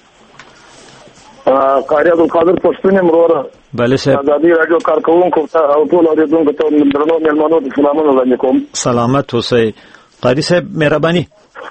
قاری عبدالقادر پښتون مرور. بله صاحب. ازادي راډیو کارکونکو ته او ټول اوریدونکو ته درنو میلمنو ته سلامونه وړاندې کوم. سلامت اوسئ. قاری صاحب مهرباني.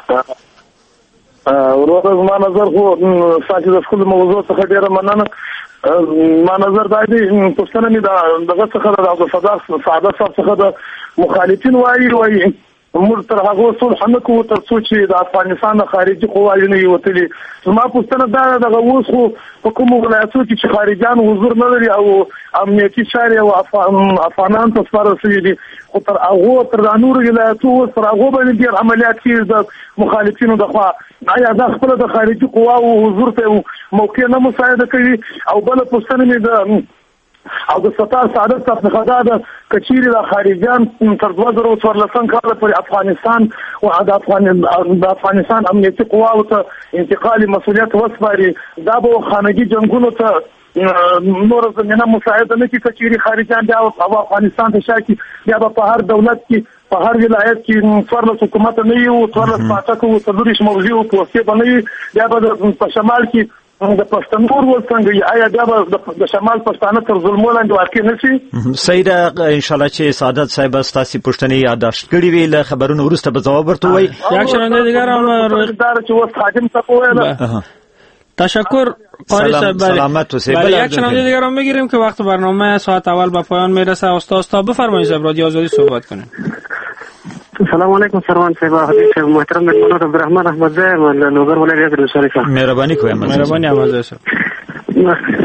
ورور زما نظر خو ساتي د خپل موضوع څخه ډیره مننه. ما نظر دا دی پښتنه مې دغه څخه د عبدالصداق سعاده صاحب څخه د مخالفین وایي موږ تر هغه صلح نه کوو تر څو چې د افغانستان خارجي قواوې نه وتلي. زما پوښتنه دا ده دغه اوس خو په کومو ولایتونو کې چې خارجیان حضور نه لري او امنیتي چارې او افغانان ته سپارل شوي دي خو تر هغو تر دا نورو ولایتونو تر هغو باندې ډېر عملیات کېږي د مخالفینو دخوا. آیا دا خپله د خارجي قواو حضور ته موقع نه مساعده کوي؟ او بله پوښتنه مې د او د ستار سعادت څخه دا د کچيري د خارجيان تر 2014 کال پورې افغانستان او د افغانستان امنیتي قواو ته انتقالي مسؤلیت وسپاري دا به خانګي جنگونو ته نور زمينه مساعده نه کوي کچيري خارجيان بیا افغانستان ته شاکي بیا په هر دولت کې په هر ولایت کې څوارلس حکومت نه یو څوارلس پاټکو او څلورش موضوع او پوسټ باندې بیا په شمال کې د پښتنو ورول څنګه آیا دا د شمال پښتانه تر ظلمو لاندې واقع نشي؟ سید ان شاء الله چې سعادت صاحب ستاسو پوښتنې یادداشت کړې وي له خبرونو وروسته به ځواب ورته وایي. یک شنونده دیگر هم دار چې وس خادم ته وایي. تشکر قاری صاحب. سلامت و سید. یک شنونده دیگر هم بگیریم که وقت برنامه ساعت اول به پایان میرسه. استاد بفرمایید صاحب رادیو آزادی صحبت کنید. السلام علیکم سروان صاحب محترم مهمان عبدالرحمن احمدزی لوګر ولایت د شریفه. مهرباني کوئ. مهرباني احمدزی صاحب.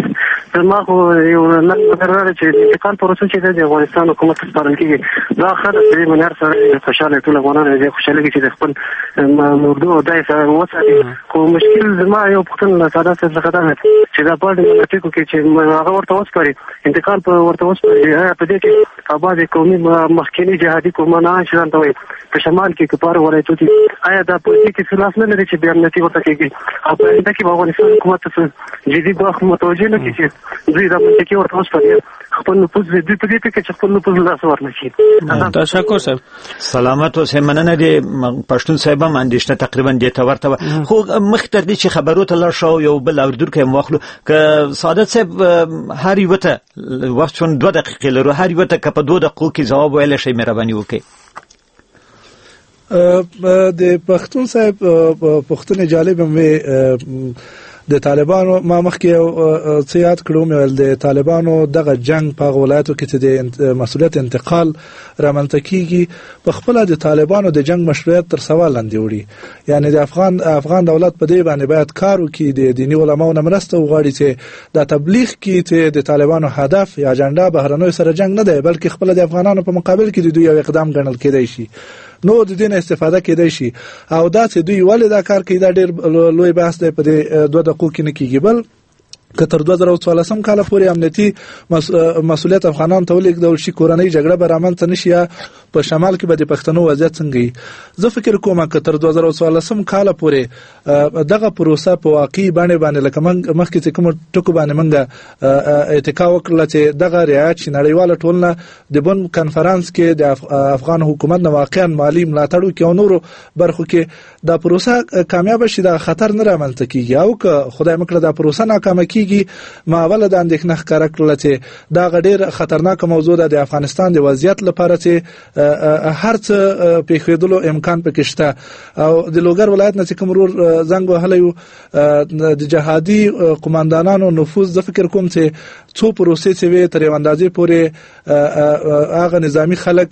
ما خو یو نن مقرره چې انتقال پروسه چې د افغانستان حکومت سپارل کیږي دا خلک د منار سره خوشاله ټول افغانان دې خوشاله کې چې خپل موضوع دای سره وساتي خو مشکل زما یو پختن ساده څه خدای چې دا په دې ټکو کې چې هغه ورته وسپاري انتقال په ورته وسپاري په دې کې آباد قومي مخکنی جهادي قومانان شران ته وي په شمال کې کفار ولایتو آیا دا پولیټیکي خلاف نه لري چې بیا نتی ورته کېږي او په دې کې افغانستان حکومت څه جدي باخ متوجه نه کیږي دوی دا منطقي ورته وسپاري خپل نفوذ دې په دې کې چې خپل نفوذ لاس ورنشي. تشکر صاحب. سلامت اوسئ. مننه دې پښتون صاحب هم اندېښنه تقریبا دې ته ورته خو مخ تر دې چې خبرو ته لاړ شو یو بل اوریدونکی هم واخلو که سعادت صاحب هر یو ته وخت چون 2 دقیقې لرو هر یو ته که په 2 دقیقو کې جواب ویل شي مهرباني وکړئ. د پښتون صاحب پښتون جالب مې د طالبانو ما مخکې څه یاد کړم ول د طالبانو دغه جنگ په ولایتو کې د مسولیت انتقال رامنځته کیږي په خپل د طالبانو د جنگ مشروعیت تر سوال لاندې وړي یعنی د افغان دولت په دې باندې باید کار وکړي د دیني علماو نه مرسته وغواړي چې د تبلیغ کې چې د طالبانو هدف یا اجنډا بهرنوي سره جنگ نه دی بلکې خپل د افغانانو په مقابل کې د دوی یو اقدام ګڼل کېدای شي نو د دې نه استفاده کېدای شي او دا چې دوی ولې دا کار کوي دا ډېر لوی بحث دی په دې 2 دقیقو کې نه کېږي بل که تر 2014 کال پورې امنیتي مسولیت افغانان ته ولېږدول شي کورنۍ جګړه به رامنځته نه شي په شمال کې به د پښتنو وضعیت څنګه وي زه فکر کوم که تر 2014 کال پورې دغه پروسه په واقعي باندې لکه مخکې چې کوم ټکو باندې موږ اتکا وکړله چې دغه رعایت شي نړیواله ټولنه د بن کنفرانس کې د افغان حکومت نه واقعا مالی ملاتړ وکړي او نورو برخو کې دا پروسه کامیاب شي دا خطر نه رامنځته کیږي او که خدای مکړه دا پروسه ناکامه کیږي ما ول د اندېښنه ښکاره کړله چې دا ډېر خطرناک موضوع ده د افغانستان د وضعیت لپاره چې هر څه پیښېدلو امکان پکې شته او د لوګر ولایت نه چې کوم ورور زنګ وهلی و د جهادي قوماندانانو نفوذ زه فکر کوم چې څو پروسې چې وې تر یو اندازې پورې هغه نظامی خلک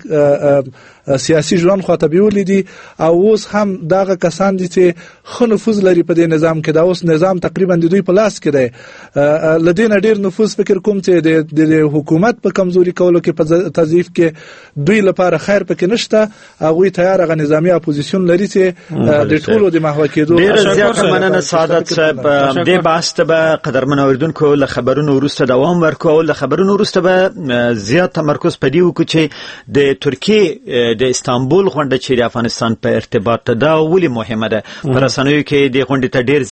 سیاسي ژوند خواته بیولې دي او اوس هم دغه کسان دي چې خو نفوذ لري په دې نظام کې دا اوس نظام تقریبا د دوی په لاس کې دی لدین ډیر نفوذ فکر کوم چې د حکومت په کمزوري کولو کې په تضعیف کې دوی لپاره خیر پکې نشته هغه تیار غ نظامی اپوزیشن لري چې د ټولو د محو کېدو ډیر زیات مننه سعادت صاحب د باسته به قدرمن اوریدونکو له خبرونو وروسته دوام ورکو له خبرونو وروسته به زیات تمرکز پدې وکړو چې د ترکیه د استانبول غونډه چې د افغانستان په ارتباط دا ولې مهمه ده پر اسانوي کې د غونډې ته ډیر